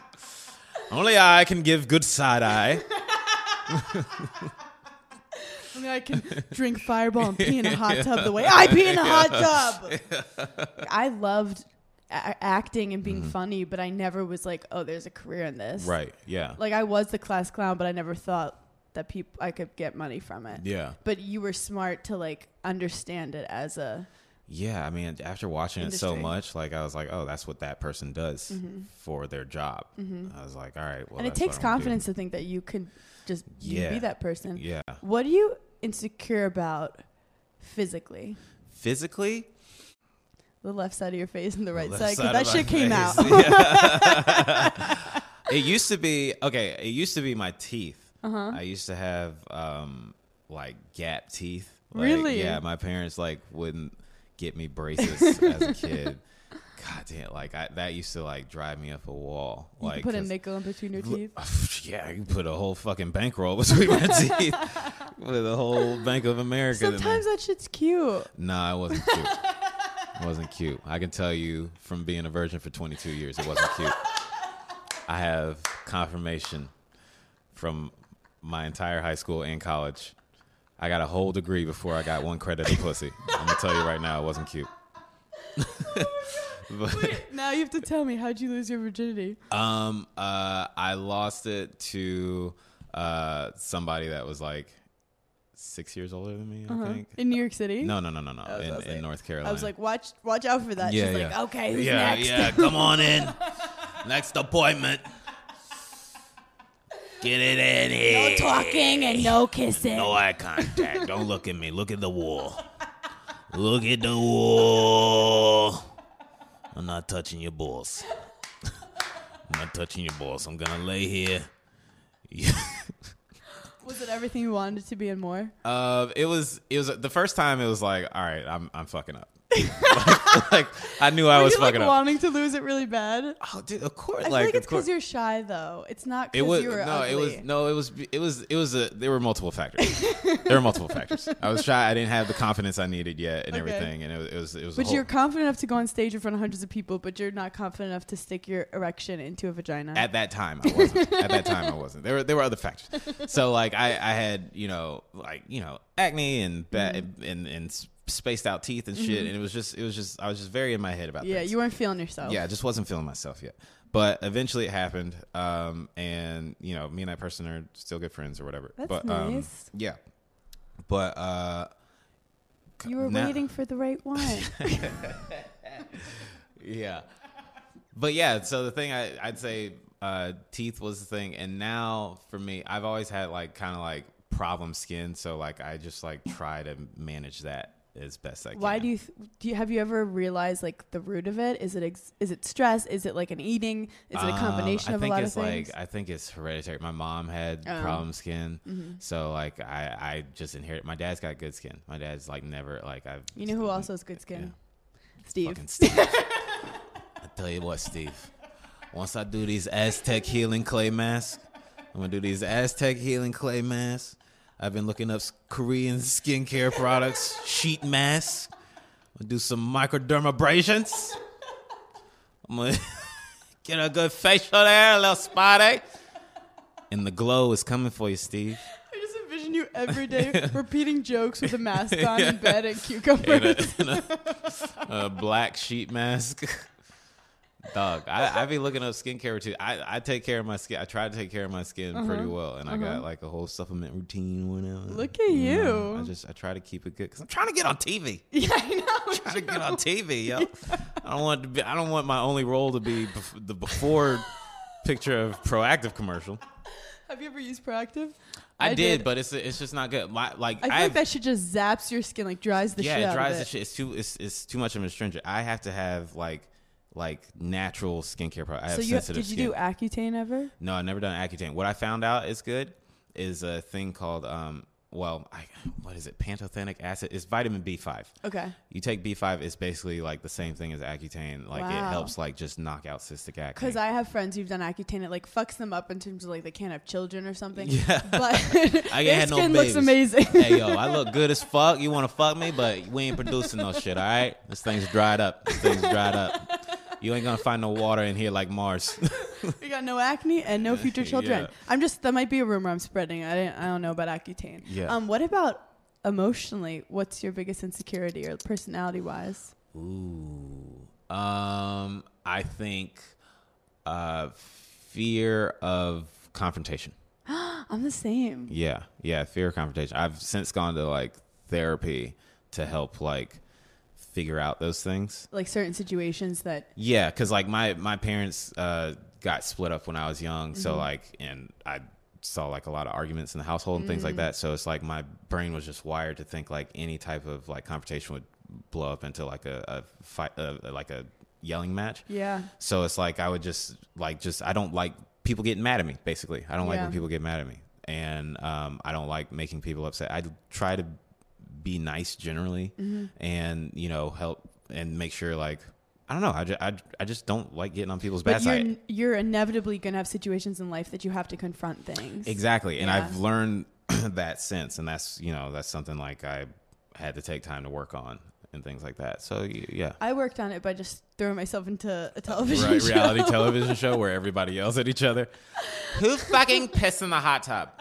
Only I can give good side eye. And then I can drink Fireball and pee in a hot tub the way I pee in a hot tub. I loved a- acting and being mm-hmm. funny, but I never was like, oh, there's a career in this. Right. Yeah. Like I was the class clown, but I never thought that people I could get money from it. Yeah. But you were smart to like understand it as a. Yeah, I mean, after watching industry. it so much, like I was like, oh, that's what that person does mm-hmm. for their job. Mm-hmm. I was like, all right, well, and it that's takes what I'm confidence to think that you could just yeah. be that person. Yeah. What are you insecure about physically? Physically? The left side of your face and the right the side, because that shit came face. out. Yeah. It used to be okay. It used to be my teeth. Uh-huh. I used to have um, like gap teeth. Like, really? Yeah, my parents like wouldn't get me braces as a kid. God damn, like I, that used to like drive me up a wall. You like put a nickel in between your teeth. Yeah, you put a whole fucking bankroll between my teeth with a whole Bank of America. Sometimes that shit's cute. Nah, it wasn't cute. It wasn't cute. I can tell you from being a virgin for twenty-two years, it wasn't cute. I have confirmation from my entire high school and college. I got a whole degree before I got one credit of pussy. I'm gonna tell you right now, it wasn't cute. But, wait, now you have to tell me, how'd you lose your virginity? Um, uh, I lost it to uh somebody that was like six years older than me. Uh-huh. I think in New York City. No, no, no, no, no. Oh, in, like, in North Carolina. I was like, watch, watch out for that. Yeah, She's yeah. like, okay, who's yeah, next? yeah. Come on in. Next appointment. Get it in here. No talking and no kissing. No eye contact. Don't look at me. Look at the wall. Look at the wall. I'm not touching your balls. I'm not touching your balls. I'm going to lay here. Was it everything you wanted it to be and more? Uh, it was, it was the first time it was like, all right, I'm, I'm fucking up. like, like I knew I Were was you, fucking like, up. wanting to lose it really bad? Oh, dude, of course. I like, feel like it's of course. because you're shy, though. It's not It because was you were no, ugly. it was no, it was it was it was a. There were multiple factors. There were multiple factors. I was shy. I didn't have the confidence I needed yet, and Okay. everything. And it was it was. It was a But whole, you're confident enough to go on stage in front of hundreds of people, but you're not confident enough to stick your erection into a vagina. at that time, I wasn't. At that time, I wasn't. There were there were other factors. So like I, I had you know like you know acne and ba- Mm-hmm. and and spaced out teeth and shit, and it was just it was just I was just very in my head about yeah, things. you weren't feeling yourself. Yeah, I just wasn't feeling myself yet. But eventually it happened, um, and you know, me and that person are still good friends or whatever. That's but, nice. Um, yeah, but uh, You were now- waiting for the right one. yeah, but yeah. So the thing I, I'd say, uh, teeth was the thing, and now for me, I've always had like kind of like problem skin, so like I just like try to manage that as best I can. Why do you th- do you have you ever realized like the root of it? Is it ex- is it stress? Is it like an eating? Is it a combination um, I of a think lot it's of things? like I think it's hereditary. My mom had Oh. problem skin, Mm-hmm. so like I I just inherit. My dad's got good skin. My dad's like never like I've. You know who also has good skin? Steve. Fucking Steve. I tell you what, Steve. Once I do these Aztec healing clay masks, I'm gonna do these Aztec healing clay masks. I've been looking up s- Korean skincare products, sheet masks. I'm gonna do some microdermabrasions. I'm gonna get a good facial there, a little spotty. And the glow is coming for you, Steve. I just envision you every day repeating jokes with a mask on in bed and In cucumbers. a, in a, a black sheet mask. Dog, I, I be looking up skincare routine. I, I take care of my skin. I try to take care of my skin Uh-huh. pretty well, and I Uh-huh. got like a whole supplement routine. Whatever. Look at know, you. I just I try to keep it good because I'm trying to get on T V. Yeah, I know. Trying to get on T V, yo. I don't want to be. I don't want my only role to be bef- the before picture of Proactive commercial. Have you ever used Proactive? I, did, but it's it's just not good. My like I feel I like that shit just zaps your skin, like dries the yeah, shit it out dries of the it. shit. It's too it's, it's too much of an astringent. I have to have like like natural skincare products. I have So you, sensitive did you skin. do Accutane ever? No, I've never done Accutane. What I found out is good is a thing called um well, I, what is it? Pantothenic acid. It's vitamin B five. Okay. You take B five, it's basically like the same thing as Accutane. Like it Wow. helps like just knock out cystic acne. Because I have friends who've done Accutane. It like fucks them up in terms of like they can't have children or something. Yeah. But I their had no skin looks babies. amazing. Hey yo, I look good as fuck. You want to fuck me, but we ain't producing no shit. All right, this thing's dried up. This thing's dried up. You ain't gonna find no water in here like Mars. We got no acne and no future children. Yeah. I'm just that might be a rumor I'm spreading. I didn't, I don't know about Accutane. Yeah. Um. What about emotionally, what's your biggest insecurity or personality wise? Ooh. Um, I think uh, fear of confrontation. I'm the same. Yeah, yeah, fear of confrontation. I've since gone to like therapy to help like figure out those things. Like certain situations that. Yeah, because like my my parents uh, got split up when I was young, Mm-hmm. so like, and I saw like a lot of arguments in the household and things like that. So it's like my brain was just wired to think like any type of like confrontation would blow up into like a, a fight, uh, like a yelling match. Yeah. So it's like I would just like just I don't like people getting mad at me. Basically, I don't like Yeah. when people get mad at me, and um, I don't like making people upset. I try to be nice generally, Mm-hmm. and you know help and make sure like I don't know. I just, I, I just don't like getting on people's But bad you're, side. you're inevitably going to have situations in life that you have to confront things. Exactly. And Yeah. I've learned that since, and that's, you know, that's something like I had to take time to work on and things like that. So y- yeah. I worked on it by just throwing myself into a television Right, show. reality television show where everybody yells at each other. Who fucking pissed in the hot tub?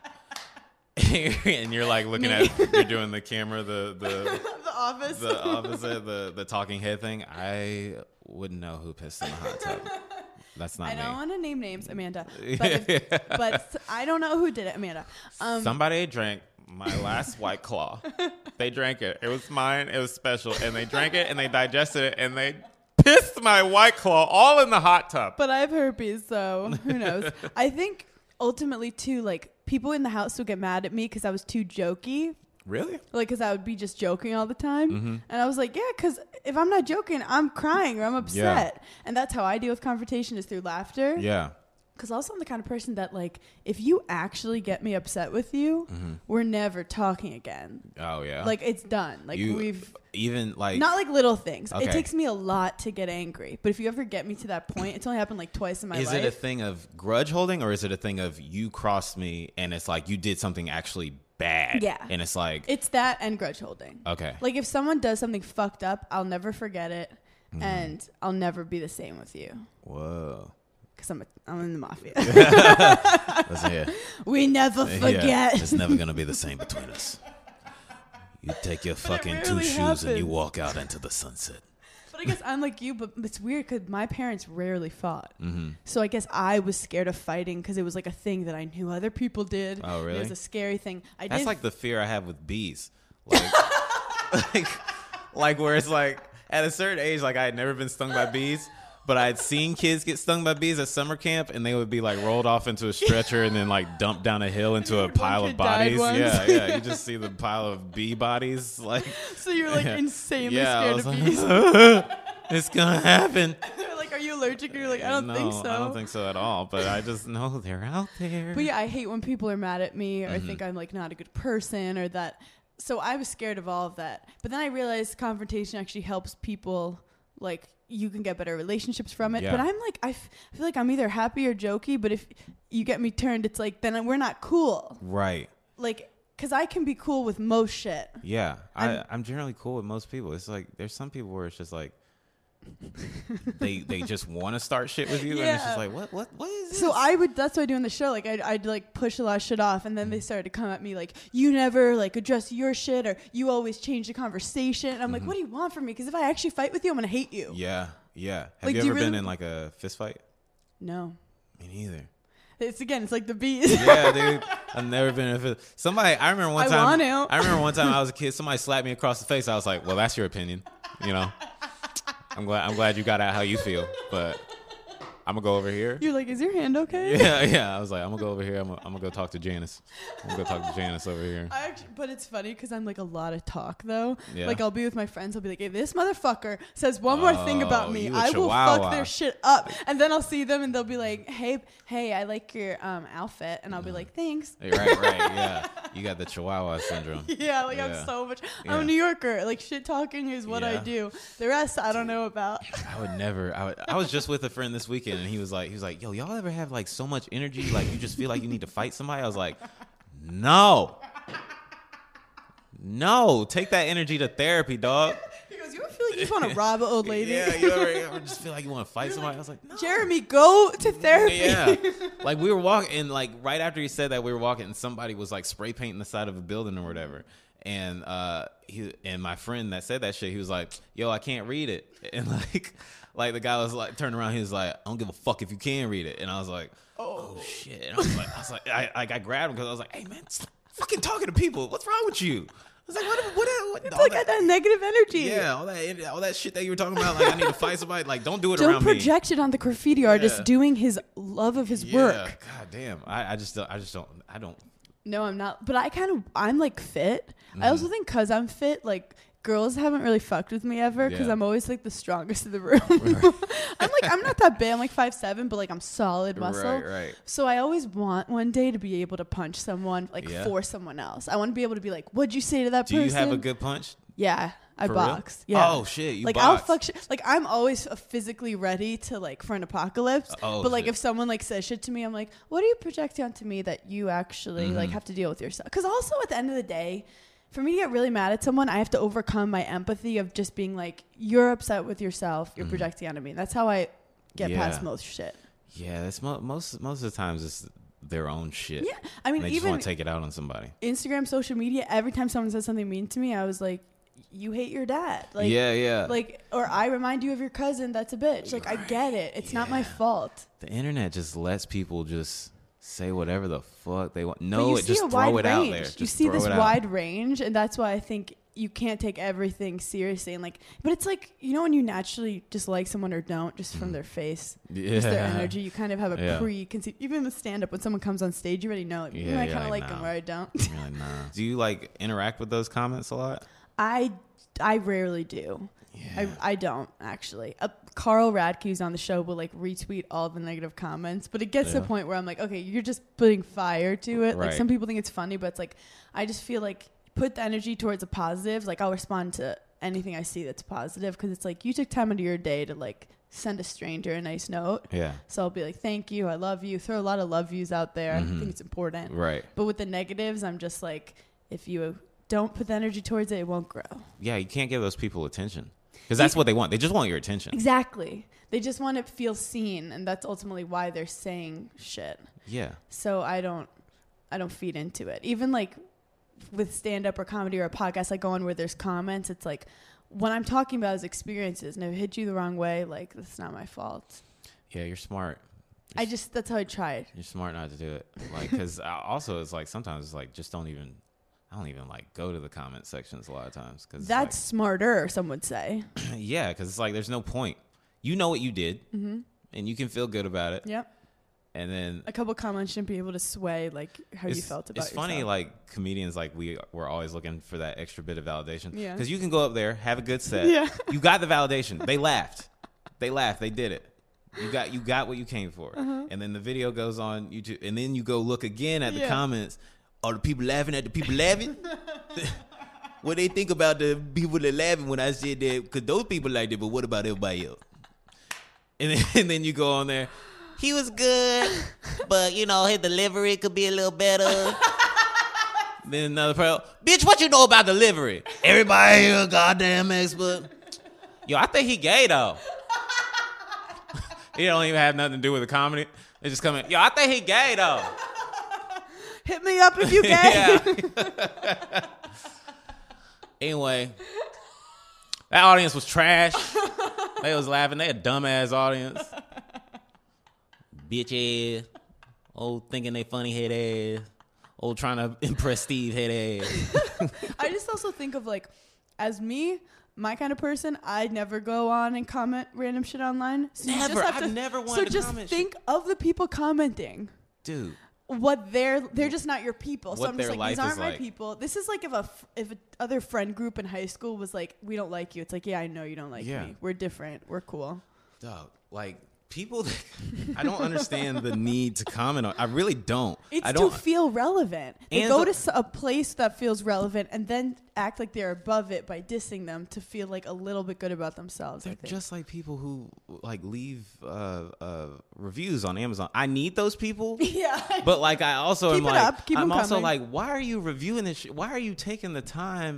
And you're like looking Me. at, you're doing the camera, the, the, The Office. the opposite, the, the talking head thing. I wouldn't know who pissed in the hot tub. That's not I me. don't want to name names, Amanda. But, if, but I don't know who did it, Amanda. Um, Somebody drank my last White Claw. They drank it. It was mine. It was special. And they drank it and they digested it and they pissed my White Claw all in the hot tub. but I have herpes, so who knows? I think ultimately, too, like, people in the house would get mad at me because I was too jokey. Really? Like, because I would be just joking all the time. Mm-hmm. And I was like, yeah, because if I'm not joking, I'm crying or I'm upset. Yeah. And that's how I deal with confrontation is through laughter. Yeah. Because also I'm the kind of person that, like, if you actually get me upset with you, we're never talking again. Oh, yeah. Like, it's done. Like, you, we've... even like, Not like little things. Okay. It takes me a lot to get angry. But if you ever get me to that point, it's only happened like twice in my is life. it a thing of grudge holding or is it a thing of you crossed me and it's like you did something actually bad? Yeah. And it's like, It's that and grudge holding. okay. Like, if someone does something fucked up, I'll never forget it. Mm-hmm. And I'll never be the same with you. Whoa. Because I'm, a, I'm in the mafia. Listen here. We never forget. Yeah, it's never going to be the same between us. You take your fucking two rarely shoes and you happens. walk out into the sunset. But I guess I'm like you, but it's weird because my parents rarely fought. Mm-hmm. So I guess I was scared of fighting because it was like a thing that I knew other people did. Oh, really? It was a scary thing. I That's did. like the fear I have with bees. Like, like, like where it's like at a certain age, like I had never been stung by bees, but I had seen kids get stung by bees at summer camp, and they would be like rolled off into a stretcher and then like dumped down a hill into a One pile kid of died bodies. once. Yeah, yeah. You just see the pile of bee bodies. Like, so you're like yeah. insanely yeah, I scared was of like, bees. it's gonna happen. They're like, are you allergic? And you're like, I don't no, think so. I don't think so at all. But I just know they're out there. But yeah, I hate when people are mad at me or Mm-hmm. think I'm like not a good person or that. So I was scared of all of that. But then I realized confrontation actually helps people. Like, you can get better relationships from it. Yeah. But I'm like, I, f- I feel like I'm either happy or jokey. But if you get me turned, it's like, then we're not cool. Right. Like, because I can be cool with most shit. Yeah, I, I'm- I'm generally cool with most people. It's like there's some people where it's just like they they just want to start shit with you, and it's Yeah. just like what what what is this? So I would, that's what I do in the show. Like, I'd, I'd like push a lot of shit off. And then they started to come at me like, you never like address your shit or you always change the conversation. And I'm like, what do you want from me? Because if I actually fight with you, I'm going to hate you. yeah yeah. Have Like, you do you ever been really- in like a fist fight? No. Me neither. It's again, it's like the bees. Yeah, dude. I've never been in a fist. Somebody, I remember one I time. want to. I remember one time I was a kid. Somebody slapped me across the face. I was like, well, that's your opinion. You know. I'm glad. I'm glad you got out how you feel, but I'm gonna go over here. You're like, is your hand okay? Yeah, yeah. I was like, I'm gonna go over here. I'm gonna, I'm gonna go talk to Janice. I'm gonna go talk to Janice over here. I actually, but it's funny because I'm like a lot of talk though. Yeah. Like I'll be with my friends. I'll be like, if this motherfucker says one more thing about Oh, me, you a I will chihuahua. fuck their shit up. And then I'll see them and they'll be like, hey, hey, I like your um, outfit. And I'll be like, thanks. Right, right, yeah. You got the Chihuahua syndrome. Yeah, like Yeah. I'm so much. Yeah. I'm a New Yorker. Like shit talking is what I Yeah. do. The rest I don't know about. I would never. I, would, I was just with a friend this weekend, and he was like, he was like, "Yo, y'all ever have like so much energy, like you just feel like you need to fight somebody?" I was like, "No, no, take that energy to therapy, dog." He goes, you ever feel like you just want to rob an old lady? Yeah, you ever, you ever just feel like you want to fight somebody? I was like, "No." Jeremy, go to therapy. Yeah, like we were walking, and like right after he said that, we were walking, and somebody was like spray painting the side of a building or whatever. And uh, he and my friend that said that shit, he was like, "Yo, I can't read it." And like, like the guy was like, turned around, he was like, "I don't give a fuck if you can read it." And I was like, "Oh, oh shit!" And I was like, I was like, I like I grabbed him because I was like, "Hey man, stop fucking talking to people. What's wrong with you?" I was like, "What? What? what It's all like that, that negative energy. yeah, all that, all that shit that you were talking about. Like, I need to fight somebody. Like, don't do it Don't around me." project it on the graffiti artist Yeah. doing his love of his Yeah, work. God damn. I, I just, don't, I just don't, I don't. No, I'm not. But I kind of, I'm like fit. I Mm-hmm. also think because I'm fit, like girls haven't really fucked with me ever because Yeah. I'm always like the strongest in the room. I'm like, I'm not that big. I'm like five seven, but like I'm solid muscle. Right, right. So I always want one day to be able to punch someone like Yeah. for someone else. I want to be able to be like, what'd you say to that Do person? you have a good punch? Yeah, I For real? box. Yeah. Oh shit, you like box. I'll fuck shit. Like I'm always uh, physically ready to like for an apocalypse. Oh, but like shit. if someone like says shit to me, I'm like, what are you projecting onto me that you actually like Mm-hmm. have to deal with yourself? Because also at the end of the day, for me to get really mad at someone, I have to overcome my empathy of just being like, you're upset with yourself. You're projecting onto me. That's how I get Mm-hmm. Yeah. past most shit. Yeah, that's mo- most most of the times it's their own shit. Yeah, I mean And they just even want to take it out on somebody. Instagram, social media. Every time someone says something mean to me, I was like, you hate your dad. Like, yeah, yeah. Like, or I remind you of your cousin. That's a bitch. Like, I get it. It's not my Yeah. fault. The internet just lets people just say whatever the fuck they want. But No, you it see just a throw wide it range. out there. You Just see throw this it out. wide range, and that's why I think you can't take everything seriously. And like, but it's like, you know, when you naturally just like someone or don't, just from their face, just their Yeah. energy, you kind of have a Yeah. preconceived. Even with stand up, when someone comes on stage, you already know. Like, Yeah, mm, I you're kind of like, like them, nah. or I don't. You're like, nah. Do you like interact with those comments a lot? I I rarely do. Yeah. I, I don't actually. Uh, Carl Radke, who's on the show, will like retweet all the negative comments, but it gets to Yeah. the point where I'm like, okay, you're just putting fire to it. Like Right. some people think it's funny, but it's like I just feel like put the energy towards a positive. Like I'll respond to anything I see that's positive because it's like you took time out of your day to like send a stranger a nice note. Yeah. So I'll be like, thank you, I love you. Throw a lot of love views out there. I think it's important. Right. But with the negatives, I'm just like, if you don't put the energy towards it, it won't grow. Yeah, you can't give those people attention. Because that's what they want. They just want your attention. Exactly. They just want to feel seen, and that's ultimately why they're saying shit. Yeah. So I don't, I don't feed into it. Even like with stand up or comedy or a podcast I go on where there's comments, it's like when I'm talking about his experiences and if it hit you the wrong way, like that's not my fault. Yeah, you're smart. I just that's how I tried. You're smart not to do it. Like, because also it's like sometimes it's like just don't even, I don't even like go to the comment sections a lot of times. Cause it's That's smarter, some would say. like, yeah, because it's like there's no point. You know what you did, Mm-hmm. and you can feel good about it. Yep. And then A couple comments shouldn't be able to sway like how you it's, felt about it's funny, yourself. like comedians, like we we're always looking for that extra bit of validation. Yeah. Because you can go up there, have a good set. Yeah. You got the validation. They laughed. They laughed. They did it. You got you got what you came for. Uh-huh. And then the video goes on YouTube, and then you go look again at the Yeah. comments. Are the people laughing at the people laughing? What they think about the people that laughing when I said that? Because those people liked it, but what about everybody else? And then, and then you go on there. He was good, but you know his delivery could be a little better. Then another person, bitch, what you know about delivery? Everybody here a goddamn expert. Yo, I think he gay though. He don't even have nothing to do with the comedy. They just come in. Yo, I think he gay though. Hit me up if you gay. Yeah. Anyway, that audience was trash. They was laughing. They a dumbass audience. Bitch ass. Old thinking they funny head ass. Old trying to impress Steve head ass. I just also think of like, as me, my kind of person, I never go on and comment random shit online. So you just Never. have I've to- never wanted So to just comment think of the people commenting. Dude. What they're they're just not your people. So What I'm just their like, these life aren't is my like. people. This is like if a f- if a other friend group in high school was like, we don't like you. It's like, yeah, I know you don't like Yeah. me. We're different. We're cool. Dog, like people, that, I don't understand the need to comment on. I really don't. It's I to don't. feel relevant. They And go the- to s- a place that feels relevant and then act like they're above it by dissing them to feel like a little bit good about themselves. I They're think. just like people who like leave uh, uh, reviews on Amazon. I need those people. yeah. But like I also Keep am it like up. Keep 'em I'm also coming. like, why are you reviewing this shit? Why are you taking the time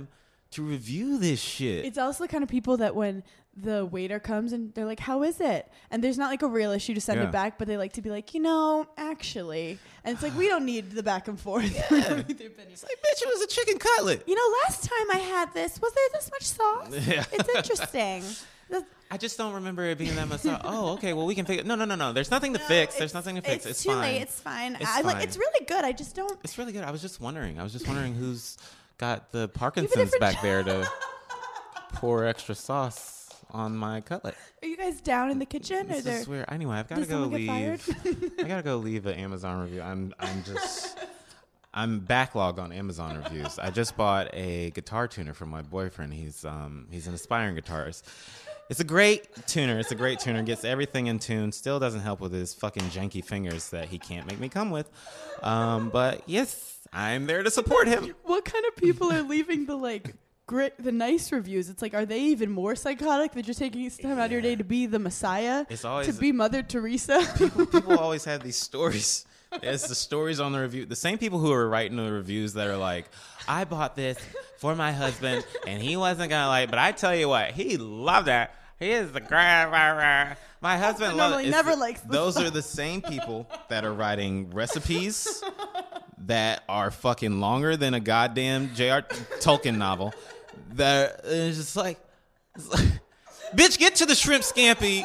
to review this shit. It's also the kind of people that when the waiter comes and they're like, how is it? And there's not like a real issue to send Yeah. it back, but they like to be like, you know, actually. And it's like, we don't need the back and forth. It's like, bitch, it was a chicken cutlet. You know, last time I had this, was there this much sauce? Yeah. It's interesting. The- I just don't remember it being that much. sauce. Oh, okay. Well, we can fix it. No, no, no, no. There's nothing to No, fix. There's it's- nothing to fix. It's, It's, too fine. late. It's fine. It's I like. fine. It's really good. I just don't. It's really good. I was just wondering. I was just wondering who's got the Parkinson's different back there to pour extra sauce on my cutlet. Are you guys down in the kitchen? This Or there? is weird. Anyway, I've got to Does go someone get leave. fired? I gotta go leave an Amazon review. I'm I'm just I'm backlogged on Amazon reviews. I just bought a guitar tuner for my boyfriend. He's um he's an aspiring guitarist. It's a great tuner. It's a great tuner. Gets everything in tune. Still doesn't help with his fucking janky fingers that he can't make me come with. Um, but yes, I'm there to support him. What kind of people are leaving the like grit, the nice reviews? It's like, are they even more psychotic that you're taking time out of your day to be the Messiah? It's always- to be Mother Teresa. People, people always have these stories. It's the stories on the review. The same people who are writing the reviews that are like, I bought this for my husband and he wasn't gonna like, but I tell you what, he loved that. He is the grand. My husband loves normally it. never the, likes the Those stuff. are the same people that are writing recipes that are fucking longer than a goddamn J R Tolkien novel. That is just like, it's like, bitch, get to the shrimp scampi.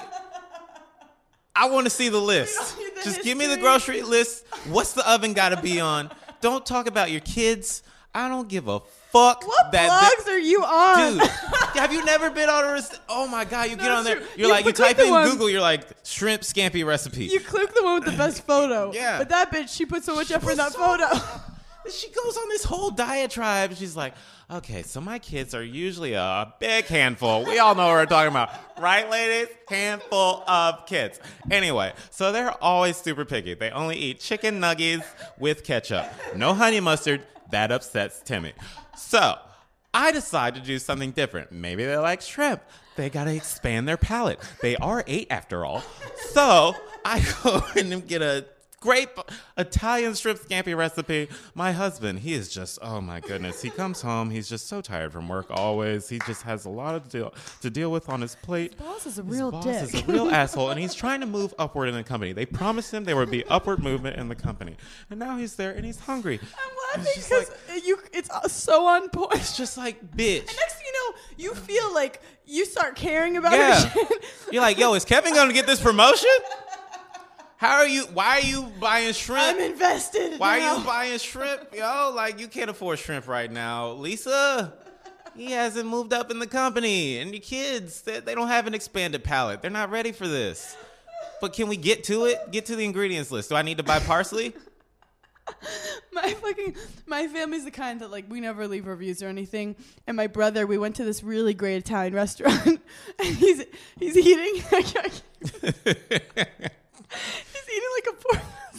I want to see the list. need the Just give me the history. grocery list. What's the oven got to be on? Don't talk about your kids. I don't give a fuck. What that blogs are you on? Dude, have you never been on a rest- Oh my God, you get No, on there. true. You're You like, you click type the in one- Google, you're like, shrimp scampi recipe. You click the one with the best photo. Yeah. But that bitch, she put so much effort in that so- photo. She goes on this whole diatribe. She's like, okay, so my kids are usually a big handful. We all know what we're talking about. Right, ladies? Handful of kids. Anyway, so they're always super picky. They only eat chicken nuggets with ketchup. No honey mustard. That upsets Timmy. So I decide to do something different. Maybe they like shrimp. They got to expand their palate. They are eight after all. So I go and get a great Italian shrimp scampi recipe. My husband, he is just, oh my goodness. He comes home. He's just so tired from work always. He just has a lot of deal, to deal with on his plate. His boss is a His real boss dick. is a real asshole, and he's trying to move upward in the company. They promised him there would be upward movement in the company. And now he's there, and he's hungry. I'm laughing It's just because you, it's uh, so on point. It's just like, bitch. And next thing you know, you feel like you start caring about Yeah. her shit. You're like, yo, is Kevin going to get this promotion? How are you? Why are you buying shrimp? I'm invested. Why now. are you buying shrimp? Yo, like, you can't afford shrimp right now. Lisa, he hasn't moved up in the company. And your kids, they, they don't have an expanded palate. They're not ready for this. But can we get to it? Get to the ingredients list. Do I need to buy parsley? My fucking my family's the kind that like we never leave reviews or anything. And my brother, we went to this really great Italian restaurant, and he's he's eating. He's eating like a pork.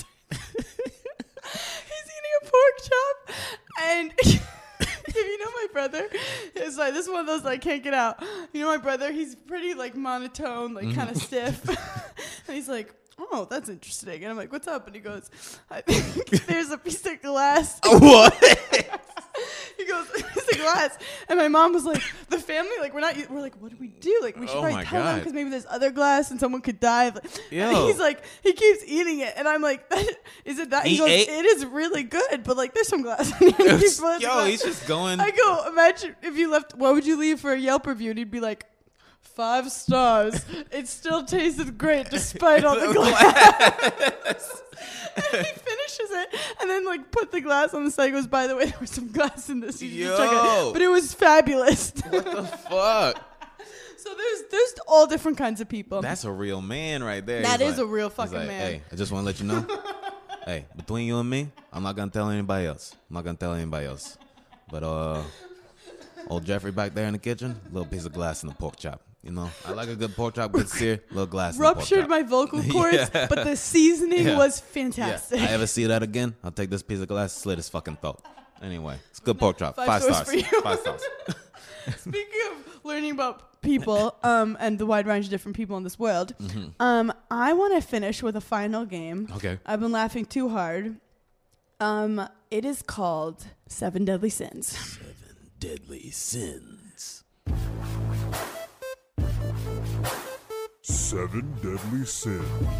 He's eating a pork chop, and if you know my brother, it's like this is one of those that I can't get out. You know my brother, he's pretty like monotone, like kind of stiff, and he's like, "Oh, that's interesting." And I'm like, "What's up?" And he goes, "I think there's a piece of glass." What? He goes, "It's a glass," and my mom was like, "The family, like, we're not. We're like, what do we do? Like, we should Oh probably my tell them God. because maybe there's other glass and someone could die." And Yo. he's like, he keeps eating it, and I'm like, "Is it that?" He, He goes, ate- "It is really good, but like, there's some glass in here." And he puts Yo, glass. he's just going. I go, imagine if you left. What would you leave for a Yelp review? And he'd be like, five stars. It still tasted great despite all the glass. And he finishes it and then like put the glass on the side. He goes, "By the way, there was some glass in this. You should check Yo. it." But it was fabulous. What the fuck? So there's there's all different kinds of people. That's a real man right there. That He's is like- a real he's fucking like, man. Hey, I just want to let you know. Hey, between you and me, I'm not gonna tell anybody else. I'm not gonna tell anybody else. But uh, old Jeffrey back there in the kitchen, little piece of glass in the pork chop. You know, I like a good pork chop, good sear, little glass. Ruptured in my the pork chop. vocal cords, Yeah. but the seasoning Yeah. was Yeah. fantastic. I ever see that again, I'll take this piece of glass, slit his fucking throat. Anyway, it's good pork chop. Five Five, stars stars. for you. Five stars. Speaking of learning about people um, and the wide range of different people in this world, Mm-hmm. um, I want to finish with a final game. Okay. I've been laughing too hard. Um, it is called Seven Deadly Sins. deadly sins. Seven deadly sins.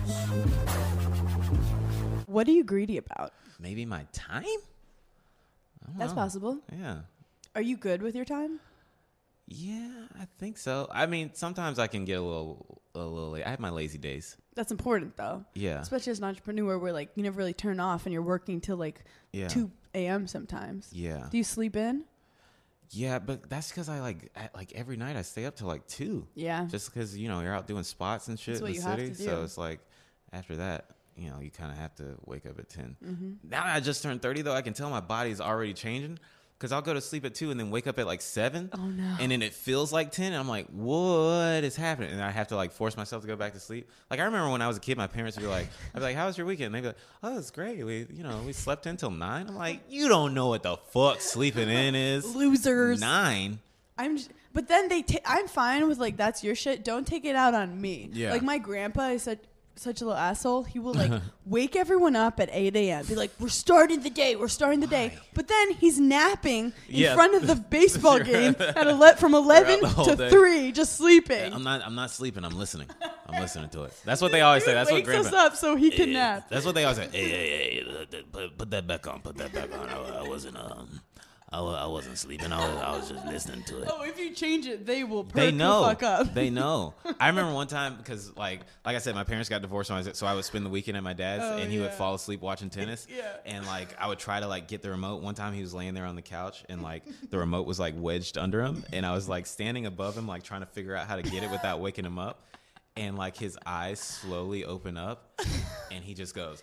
What are you greedy about? Maybe my time? I don't That's know. possible. Yeah. Are you good with your time? Yeah, I think so. I mean, sometimes I can get a little, a little late. I have my lazy days. That's important though. Yeah. Especially as an entrepreneur where like you never really turn off and you're working till like Yeah. two a.m. sometimes. Yeah. Do you sleep in? Yeah, but that's because I like, I, like every night I stay up till like two. Yeah. Just because, you know, you're out doing spots and shit That's what in you the have city. to So do. it's like after that, you know, you kind of have to wake up at ten. Mm-hmm. Now that I just turned thirty, though, I can tell my body's already changing because I'll go to sleep at two and then wake up at like seven. Oh, no. And then it feels like ten. And I'm like, what is happening? And I have to like force myself to go back to sleep. Like I remember when I was a kid, my parents would be like, I'd be like, how was your weekend? And they'd be like, oh, it's great. We, you know, we slept until nine. I'm like, you don't know what the fuck sleeping in is. Losers. Nine. I'm just, but then they ta- I'm fine with like that's your shit. Don't take it out on me. Yeah. Like my grandpa is such such a little asshole. He will like wake everyone up at eight a.m. Be like, we're starting the day. We're starting the day. Why? But then he's napping in Yeah. front of the baseball game at ele- from eleven the whole to day. three, just sleeping. I'm not. I'm not sleeping. I'm listening. I'm listening to it. That's what they always say. That's what wakes us grandpa. up so he can nap. That's what they always say. Hey, hey, hey, put, put that back on. Put that back on. I, I wasn't. Um, I, wa- I wasn't sleeping. I was. I was just listening to it. Oh, if you change it, they will perk They know. the fuck up. They know. I remember one time because, like, like I said, my parents got divorced when I was, so I would spend the weekend at my dad's, Oh, and he would yeah. fall asleep watching tennis. Yeah. And like, I would try to like get the remote. One time, he was laying there on the couch, and like the remote was like wedged under him, and I was like standing above him, like trying to figure out how to get it without waking him up. And like his eyes slowly open up, and he just goes.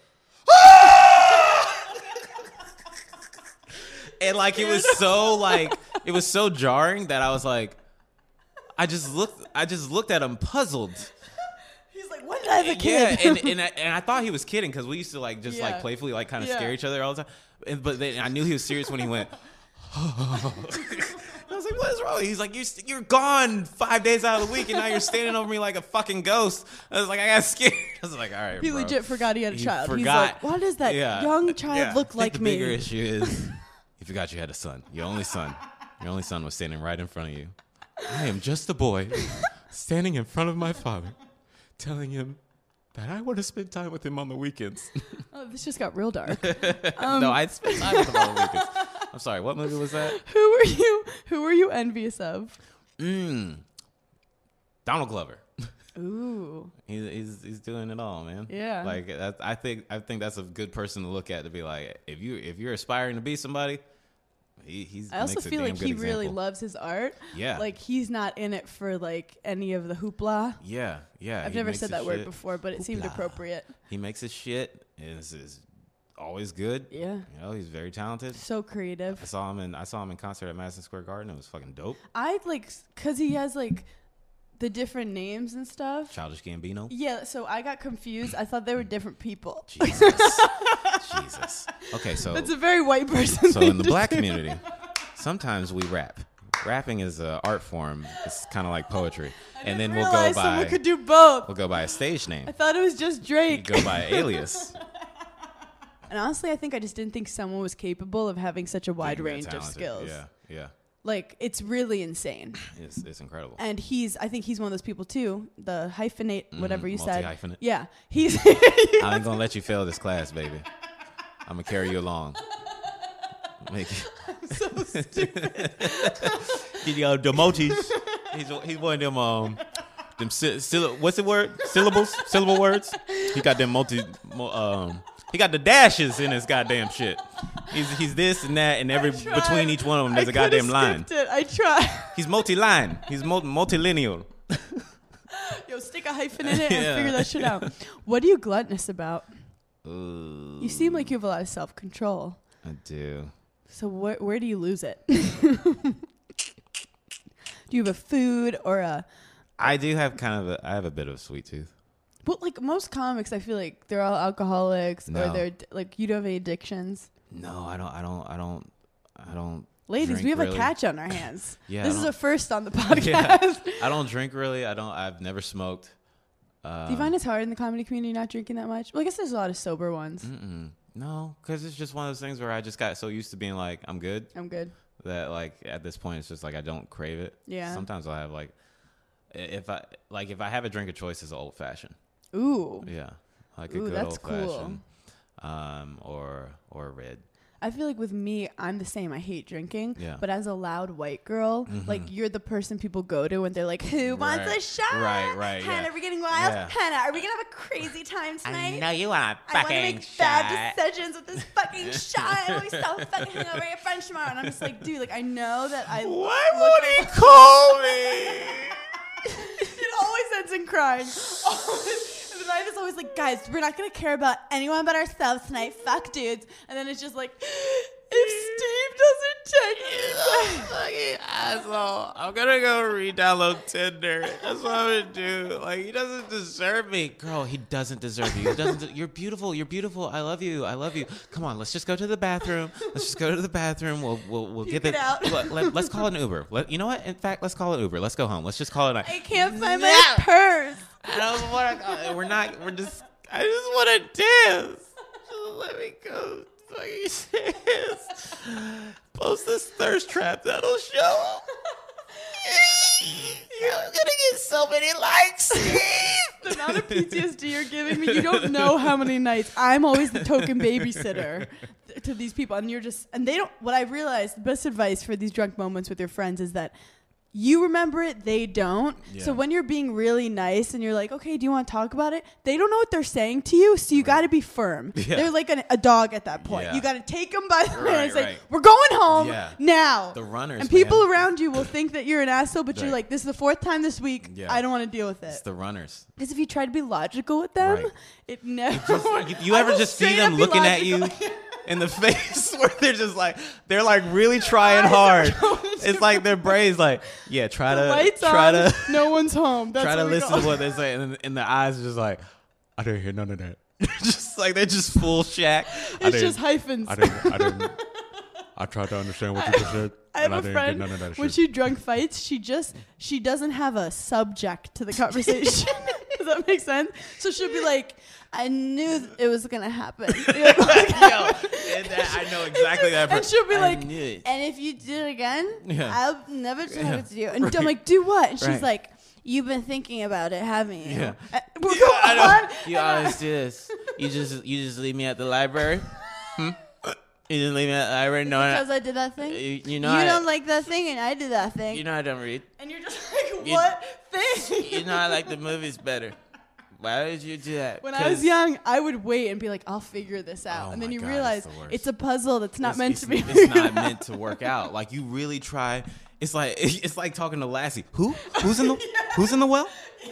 And like it was so like it was so jarring that I was like, I just looked I just looked at him puzzled. He's like, when did I have a Yeah, kid? and and I, and I thought he was kidding because we used to like just Yeah. like playfully like kind of Yeah. scare each other all the time. And, but then I knew he was serious when he went. I was like, what is wrong? He's like, you're you're gone five days out of the week, and now you're standing over me like a fucking ghost. I was like, I got scared. I was like, all right, He bro. legit forgot he had a He child. He's forgot. like, why does that Yeah. young child Yeah. look I think like the me? bigger issue is you forgot you had a son. Your only son. Your only son was standing right in front of you. I am just a boy standing in front of my father, telling him that I want to spend time with him on the weekends. Oh, this just got real dark. no, I'd spend time with him on the weekends. I'm sorry, what movie was that? Who were you? Who were you envious of? Mm. Donald Glover. Ooh, He's, he's he's doing it all, man. Yeah. Like that, I think I think that's a good person to look at to be like, if you if you're aspiring to be somebody, he he's. I also makes a feel damn like good he really example. loves his art. Yeah. Like he's not in it for like any of the hoopla. Yeah, yeah. I've he never makes said his that word shit- before, but it seemed Hoopla. appropriate. He makes his shit. And it's, it's always good. Yeah. You know, he's very talented. So creative. I saw him in I saw him in concert at Madison Square Garden. It was fucking dope. I like because he has like the different names and stuff. Childish Gambino. Yeah, so I got confused. I thought they were different people. Jesus. Jesus. Okay, so That's a very white person. so thing in the to black do. community, sometimes we rap. Rapping is an art form. It's kind of like poetry. I And didn't then we'll go realize by someone could do both. we'll go by a stage name. I thought it was just You Drake. go by an alias. And honestly, I think I just didn't think someone was capable of having such a wide Being that range of talented. skills. Yeah, yeah. Like it's really insane. It's it's incredible. And he's, I think he's one of those people too. The hyphenate, whatever you said. multi-hyphenate. Yeah, he's. I ain't gonna let you fail this class, baby. I'm gonna carry you along. Make it. so stupid. You know, the emojis. He's he's one of them um them sy- syll- what's the word? Syllables? Syllable words? He got them multi mo- um he got the dashes in his goddamn shit. He's he's this and that and every I tried. between each one of them there's I a goddamn coulda line. skipped It. I tried. He's multi-line. He's multi multilineal. Yo, stick a hyphen in it Yeah. and figure that shit out. What are you gluttonous about? Ooh, You seem like you have a lot of self control. I do. So where where do you lose it? Do you have a food or a? I do have kind of a I have a bit of a sweet tooth. Well, like most comics, I feel like they're all alcoholics or No. they're like you don't have any addictions. No, I don't I don't I don't I don't Ladies, drink we have really. a catch on our hands. Yeah, I this is don't- a first on the podcast. Yeah. I don't drink really. I don't I''ve never smoked. Um, Do you find it's hard in the comedy community not drinking that much? Well, I guess there's a lot of sober ones. Mm-mm. No, because it's just one of those things where I just got so used to being like, I'm good. I'm good. that like at this point it's just like I don't crave it. Yeah. Sometimes I'll have like if I like if I have a drink of choice, it's an old fashioned. Ooh. Yeah, like a Ooh, good that's old cool. fashioned, um, or or red. I feel like with me, I'm the same. I hate drinking. Yeah. But as a loud white girl, Mhm. like you're the person people go to when they're like, "Who wants Right. a shot? Right, right, Hannah, yeah. are we getting wild? Yeah. Hannah, are we gonna have a crazy time tonight? I know you want a I want to fucking make shot. bad decisions with this fucking shot. I'm always so fucking hungover. Your friend tomorrow, and I'm just like, dude, like I know that I. Why look won't like- he call me? It always ends in crying. Always. And the night is always like, guys, we're not gonna care about anyone but ourselves tonight. Fuck dudes. And then it's just like, if Steve doesn't text me, Fucking asshole. I'm gonna go re-download Tinder. That's what I'm gonna do. Like, he doesn't deserve me. Girl, he doesn't deserve you. He doesn't de- you're beautiful. You're beautiful. I love you. I love you. Come on, let's just go to the bathroom. Let's just go to the bathroom. We'll we'll we'll Puke get it the out. Look, let, let's call it an Uber. Let, you know what? In fact, let's call it Uber. Let's go home. Let's just call it a night. I can't find No. my purse. I don't want to. We're not. We're just. I just want to dance. Just let me go. Fucking dance. Post this thirst trap. That'll show. You're gonna get so many likes. The amount of P T S D you're giving me, you don't know how many nights. I'm always the token babysitter th- to these people. And you're just, and they don't, what I realized, the best advice for these drunk moments with your friends is that you remember it, they don't. Yeah. So when you're being really nice and you're like, okay, do you want to talk about it? They don't know what they're saying to you, so you got to be firm. Yeah. They're like an, a dog at that point. Yeah. You got to take them by the hand Right, and say, right. we're going home Yeah. now. The runners, And people man. around you will think that you're an asshole, but you're Right. like, this is the fourth time this week. Yeah. I don't want to deal with It's it. the runners. Because if you try to be logical with them, Right. it never. You, you I ever will just see straight them up be looking at you logical. in the face where they're just like they're like really trying eyes are hard. going It's like their brain's like, yeah, try The to lights try on, to no one's home. That's try to what we listen call to what they say, and, and the eyes are just like, I didn't hear none of that. Just like they're just full shack. I It's didn't- just hyphens. I didn't. I didn't. I tried to understand what you just said, I have and I a didn't friend, get none of that when shit. she drunk fights, she just, she doesn't have a subject to the conversation. Does that make sense? So she'll be like, I knew it was going to happen. You're like, Yo, and that, I know exactly that. and she'll be I like, knew it. and if you do it again, Yeah. I'll never tell Yeah. it to you. And Right. I'm like, do what? And she's Right. like, you've been thinking about it, haven't you? Yeah. Uh, We're Yeah, going I know. on. You and I- always do this. You just you just leave me at the library. Hmm? You just leave me at the library. No, because I did that thing. you, You, you know I, don't like that thing, and I did that thing. you know I don't read. and you're just like, You- what thing? You know I like the movies better. Why did you do that? When I was 'Cause young, I would wait and be like, I'll figure this out. Oh and then my you God, it's realize the worst. it's a puzzle that's not it's- meant it's, to be It's figured not out. meant to work out. Like you really try. It's like it's like talking to Lassie. Who? Who's in the Who's in the well?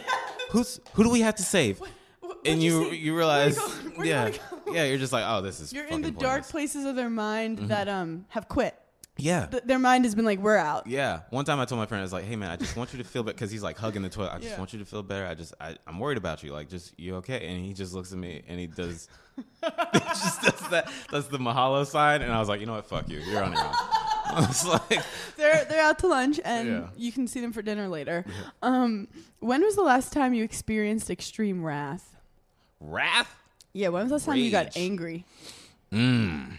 Who's Who do we have to save? What'd And you see? you Where you realize, go- where you yeah, wanna go? yeah. You're just like, oh, this is. You're in fucking the dark pointless. Mm-hmm. places of their mind that um have quit. Yeah. Th- their mind has been like, we're out. Yeah. One time I told my friend, I was like, hey man, I just want you to feel better because he's like hugging the toilet. I just Yeah. want you to feel better. I just, I, I'm worried about you. Like, just, you okay? And he just looks at me and he does, he just does that, does the mahalo sign. And I was like, you know what? Fuck you. You're on your own. I was like, They're they're out to lunch, and Yeah. you can see them for dinner later. Um, when was the last time you experienced extreme wrath? wrath? Yeah, when was the last time you got Rage. angry? Mmm.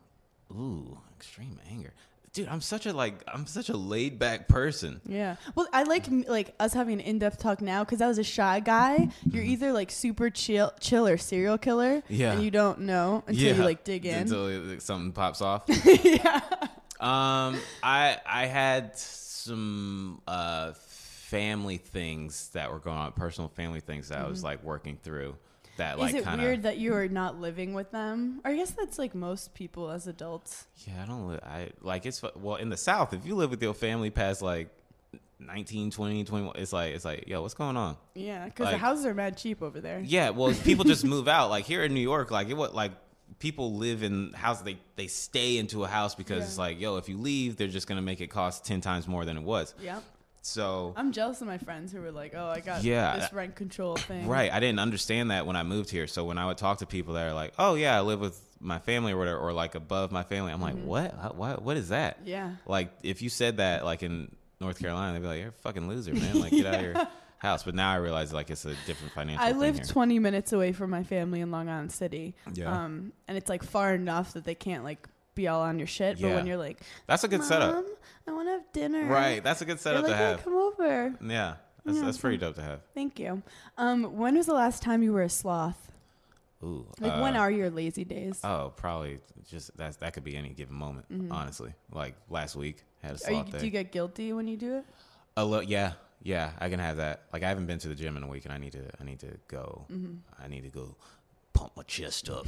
Ooh, extreme anger. Dude, I'm such a like, I'm such a laid back person. Yeah. Well, I like m- like us having an in-depth talk now because I was a shy guy. You're either like super chill, chill or serial killer. Yeah. And you don't know until yeah. you like dig in. Until like, something pops off. yeah. Um, I I had some uh family things that were going on, personal family things that I was like working through. That like Is it kind of weird that you are not living with them? Or I guess that's like most people as adults. yeah. I don't li- I like it's fu- well in the South. If you live with your family past like nineteen, twenty, twenty-one, it's like it's like yo, what's going on? Yeah, because the Like- houses are mad cheap over there. Yeah, well, people just move out. Like here in New York, like it what like people live in houses. They they stay into a house because Yeah. it's like yo, if you leave, they're just gonna make it cost ten times more than it was. Yep. So I'm jealous of my friends who were like, "Oh, I got Yeah. this rent control thing." right, I didn't understand that when I moved here. So when I would talk to people that are like, oh yeah, I live with my family or whatever, or like above my family, I'm like, what? How- What? What is that? Mm-hmm. Yeah. Like if you said that like in North Carolina, they'd be like, you're a fucking loser, man. Like get out of your house. But now I realize like it's a different financial. I thing live here. twenty minutes away from my family in Long Island City. Yeah. Um, and it's like far enough that they can't like be all on your shit. But Yeah. when you're like, That's a good Mom, setup. I want to have dinner. Right. That's a good They're setup like, to "Yeah, have. come over. Yeah. That's, Yeah, that's pretty so- dope to have. Thank you. Um, when was the last time you were a sloth? Ooh. Like, uh, when are your lazy days? Oh, probably just that's that could be any given moment. Honestly, like last week had a Mm-hmm. Are you, sloth do day. you get guilty when you do it? A lo- yeah, yeah, I can have that. Like I haven't been to the gym in a week, and I need to. I need to go. Mm-hmm. I need to go pump my chest up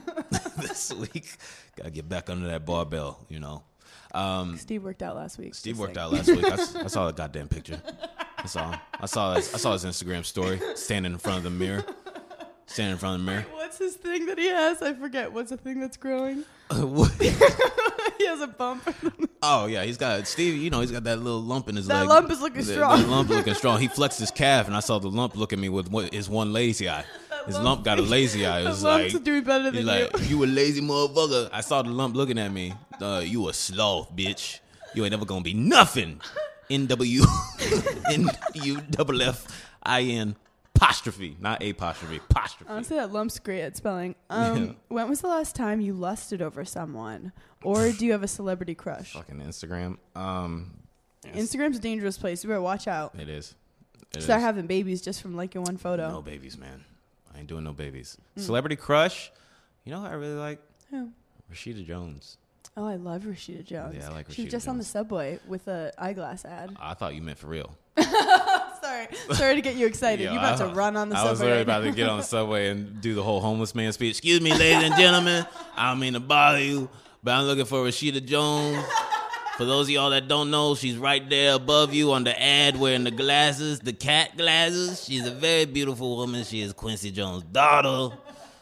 this week. Gotta get back under that barbell, you know. Um, Steve worked out last week. Steve just worked saying. out last week. I, s- I saw the goddamn picture. I saw. I saw. His, I saw his Instagram story, standing in front of the mirror. Standing in front of the mirror. What's his thing that he has? I forget. What's the thing that's growing? What? He has a bump. Oh yeah, he's got Steve. You know, he's got that little lump in his That leg. lump is looking That- strong. That lump looking strong. He flexed his calf, and I saw the lump look at me with what, his one lazy eye. His lump- lump got a lazy eye. It The was lump's like, doing better he's than like, you. you a lazy motherfucker. I saw the lump looking at me. Uh, you a sloth, bitch. You ain't never gonna be nothing. N W N U double F I N apostrophe, not apostrophe, apostrophe. Honestly, that lump's great at spelling. Um, Yeah. When was the last time you lusted over someone? Or do you have a celebrity crush? Fucking Instagram. Um, Instagram's a dangerous place. You better watch out. it is. It Start is. having babies just from liking one photo. No babies, man. I ain't doing no babies. Mm. Celebrity crush. You know who I really like? Who? Rashida Jones. Oh, I love Rashida Jones. Yeah, I like She was Rashida just on the Jones. subway with a eyeglass ad. I thought you meant for real. Sorry, sorry to get you excited. Yo, You're about I- to run on the I subway. was literally right about now. to get on the subway and do the whole homeless man speech. Excuse me, ladies and gentlemen. I don't mean to bother you, but I'm looking for Rashida Jones. For those of y'all that don't know, she's right there above you on the ad wearing the glasses, the cat glasses. She's a very beautiful woman. She is Quincy Jones' daughter.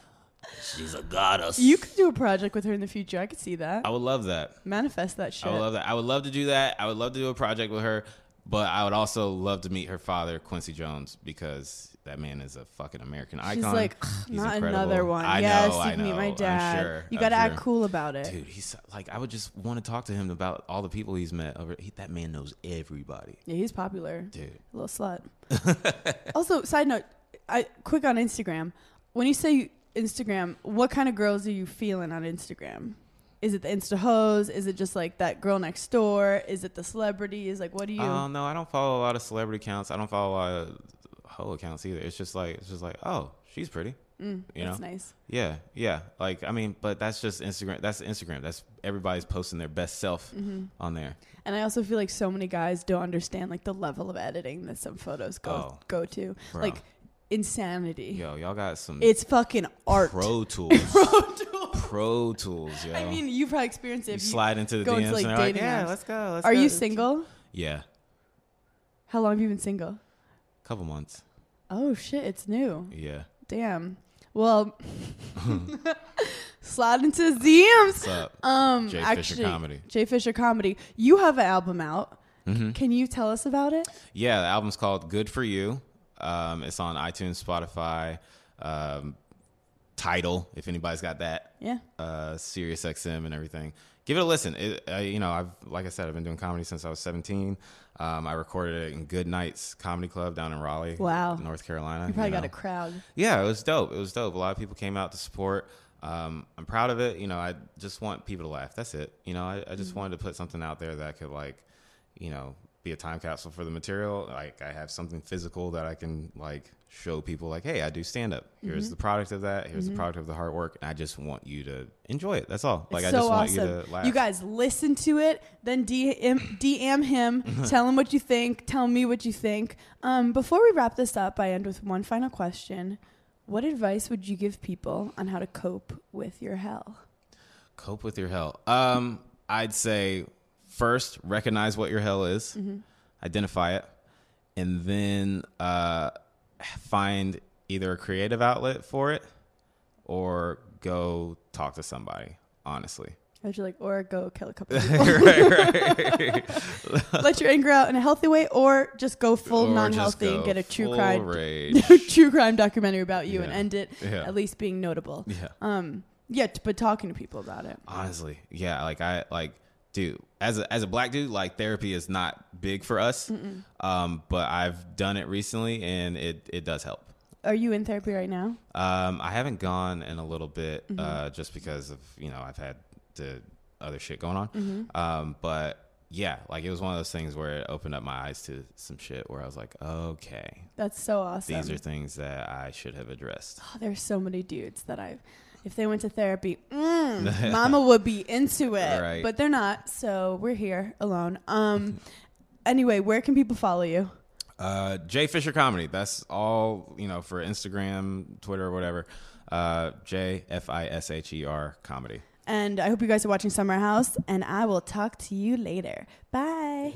She's a goddess. You could do a project with her in the future. I could see that. I would love that. Manifest that shit. I would love that. I would love to do that. I would love to do a project with her, but I would also love to meet her father, Quincy Jones, because that man is a fucking American icon. She's like, "Ugh, He's not incredible. another one. I yes, know, you I can meet know. my I'm dad. sure, You I'm got to act sure. cool about it. Dude, he's like, I would just want to talk to him about all the people he's met. Over, he, that man knows everybody, Yeah, he's popular. dude. A little slut. Also, side note, I quick on Instagram. When you say Instagram, what kind of girls are you feeling on Instagram? Is it the Insta hoes? Is it just like that girl next door? Is it the celebrities? Like, what do you? Oh no, I don't follow a lot of celebrity accounts. I don't follow a lot of hoe accounts either. It's just like, it's just like, oh, she's pretty. mm, you that's know? nice. Yeah, yeah. Like, I mean, but that's just Instagram. That's Instagram. That's everybody's posting their best self Mm-hmm. on there. And I also feel like so many guys don't understand like the level of editing that some photos go Oh, go to. bro. Like insanity. Yo, y'all got some It's fucking art. Pro Tools. Pro Tools. Pro Tools, yo. I mean, you've probably experienced it. you If slide into the go D Ms into, like, and they're like, dating yeah, apps. let's go. Let's Are go. you single? Yeah, How long have you been single? couple months. Oh shit, it's new. Yeah. Damn. Well, slide into his D Ms. What's up? Um, Jay actually, Fisher Comedy. Jay Fisher Comedy. You have an album out. Mm-hmm. Can you tell us about it? Yeah, the album's called Good For You. Um, it's on iTunes, Spotify, um, Tidal, if anybody's got that. Yeah. Uh, Sirius X M and everything. Give it a listen. It, uh, you know, I've like I said, I've been doing comedy since I was seventeen. Um, I recorded it in Good Nights Comedy Club down in Raleigh, Wow. North Carolina. You probably know. got a crowd. Yeah, it was dope. It was dope. A lot of people came out to support. Um, I'm proud of it. You know, I just want people to laugh. That's it. You know, I, I just Mm-hmm. wanted to put something out there that could, like, you know, be a time capsule for the material. Like, I have something physical that I can, like, show people, like, hey, I do stand up. Here's Mm-hmm. the product of that. Here's the product of the hard work. And I just want you to enjoy it. That's all. Like, It's I so just want awesome. you to laugh. You guys listen to it, then D M, D M him, tell him what you think, tell me what you think. Um, before we wrap this up, I end with one final question. What advice would you give people on how to cope with your hell? Cope with your hell. Um, I'd say first, recognize what your hell is, Mm-hmm. identify it, and then uh, find either a creative outlet for it or go talk to somebody, honestly. Would you like, or go kill a couple of people? right, right. Let your anger out in a healthy way, or just go full Or just non-healthy and go get a true full crime, rage. true crime documentary about you and Yeah. end it Yeah. at least being notable. Yeah. Um, yeah, t- but talking to people about it. Honestly, yeah, like I like, dude, as a as a black dude, like therapy is not big for us, um, but I've done it recently and it it does help. Are you in therapy right now? Um, I haven't gone in a little bit, Mm-hmm. uh, just because of, you know, I've had to other shit going on. Mm-hmm. Um, but yeah, like it was one of those things where it opened up my eyes to some shit where I was like, okay, That's so awesome. these are things that I should have addressed. Oh, there's so many dudes that I've, if they went to therapy, mm, mama would be into it, Right. but they're not. So we're here alone. Um, anyway, where can people follow you? Uh, Jay Fisher Comedy. That's all, you know, for Instagram, Twitter, or whatever. Uh, J F I S H E R Comedy. And I hope you guys are watching Summer House, and I will talk to you later. Bye.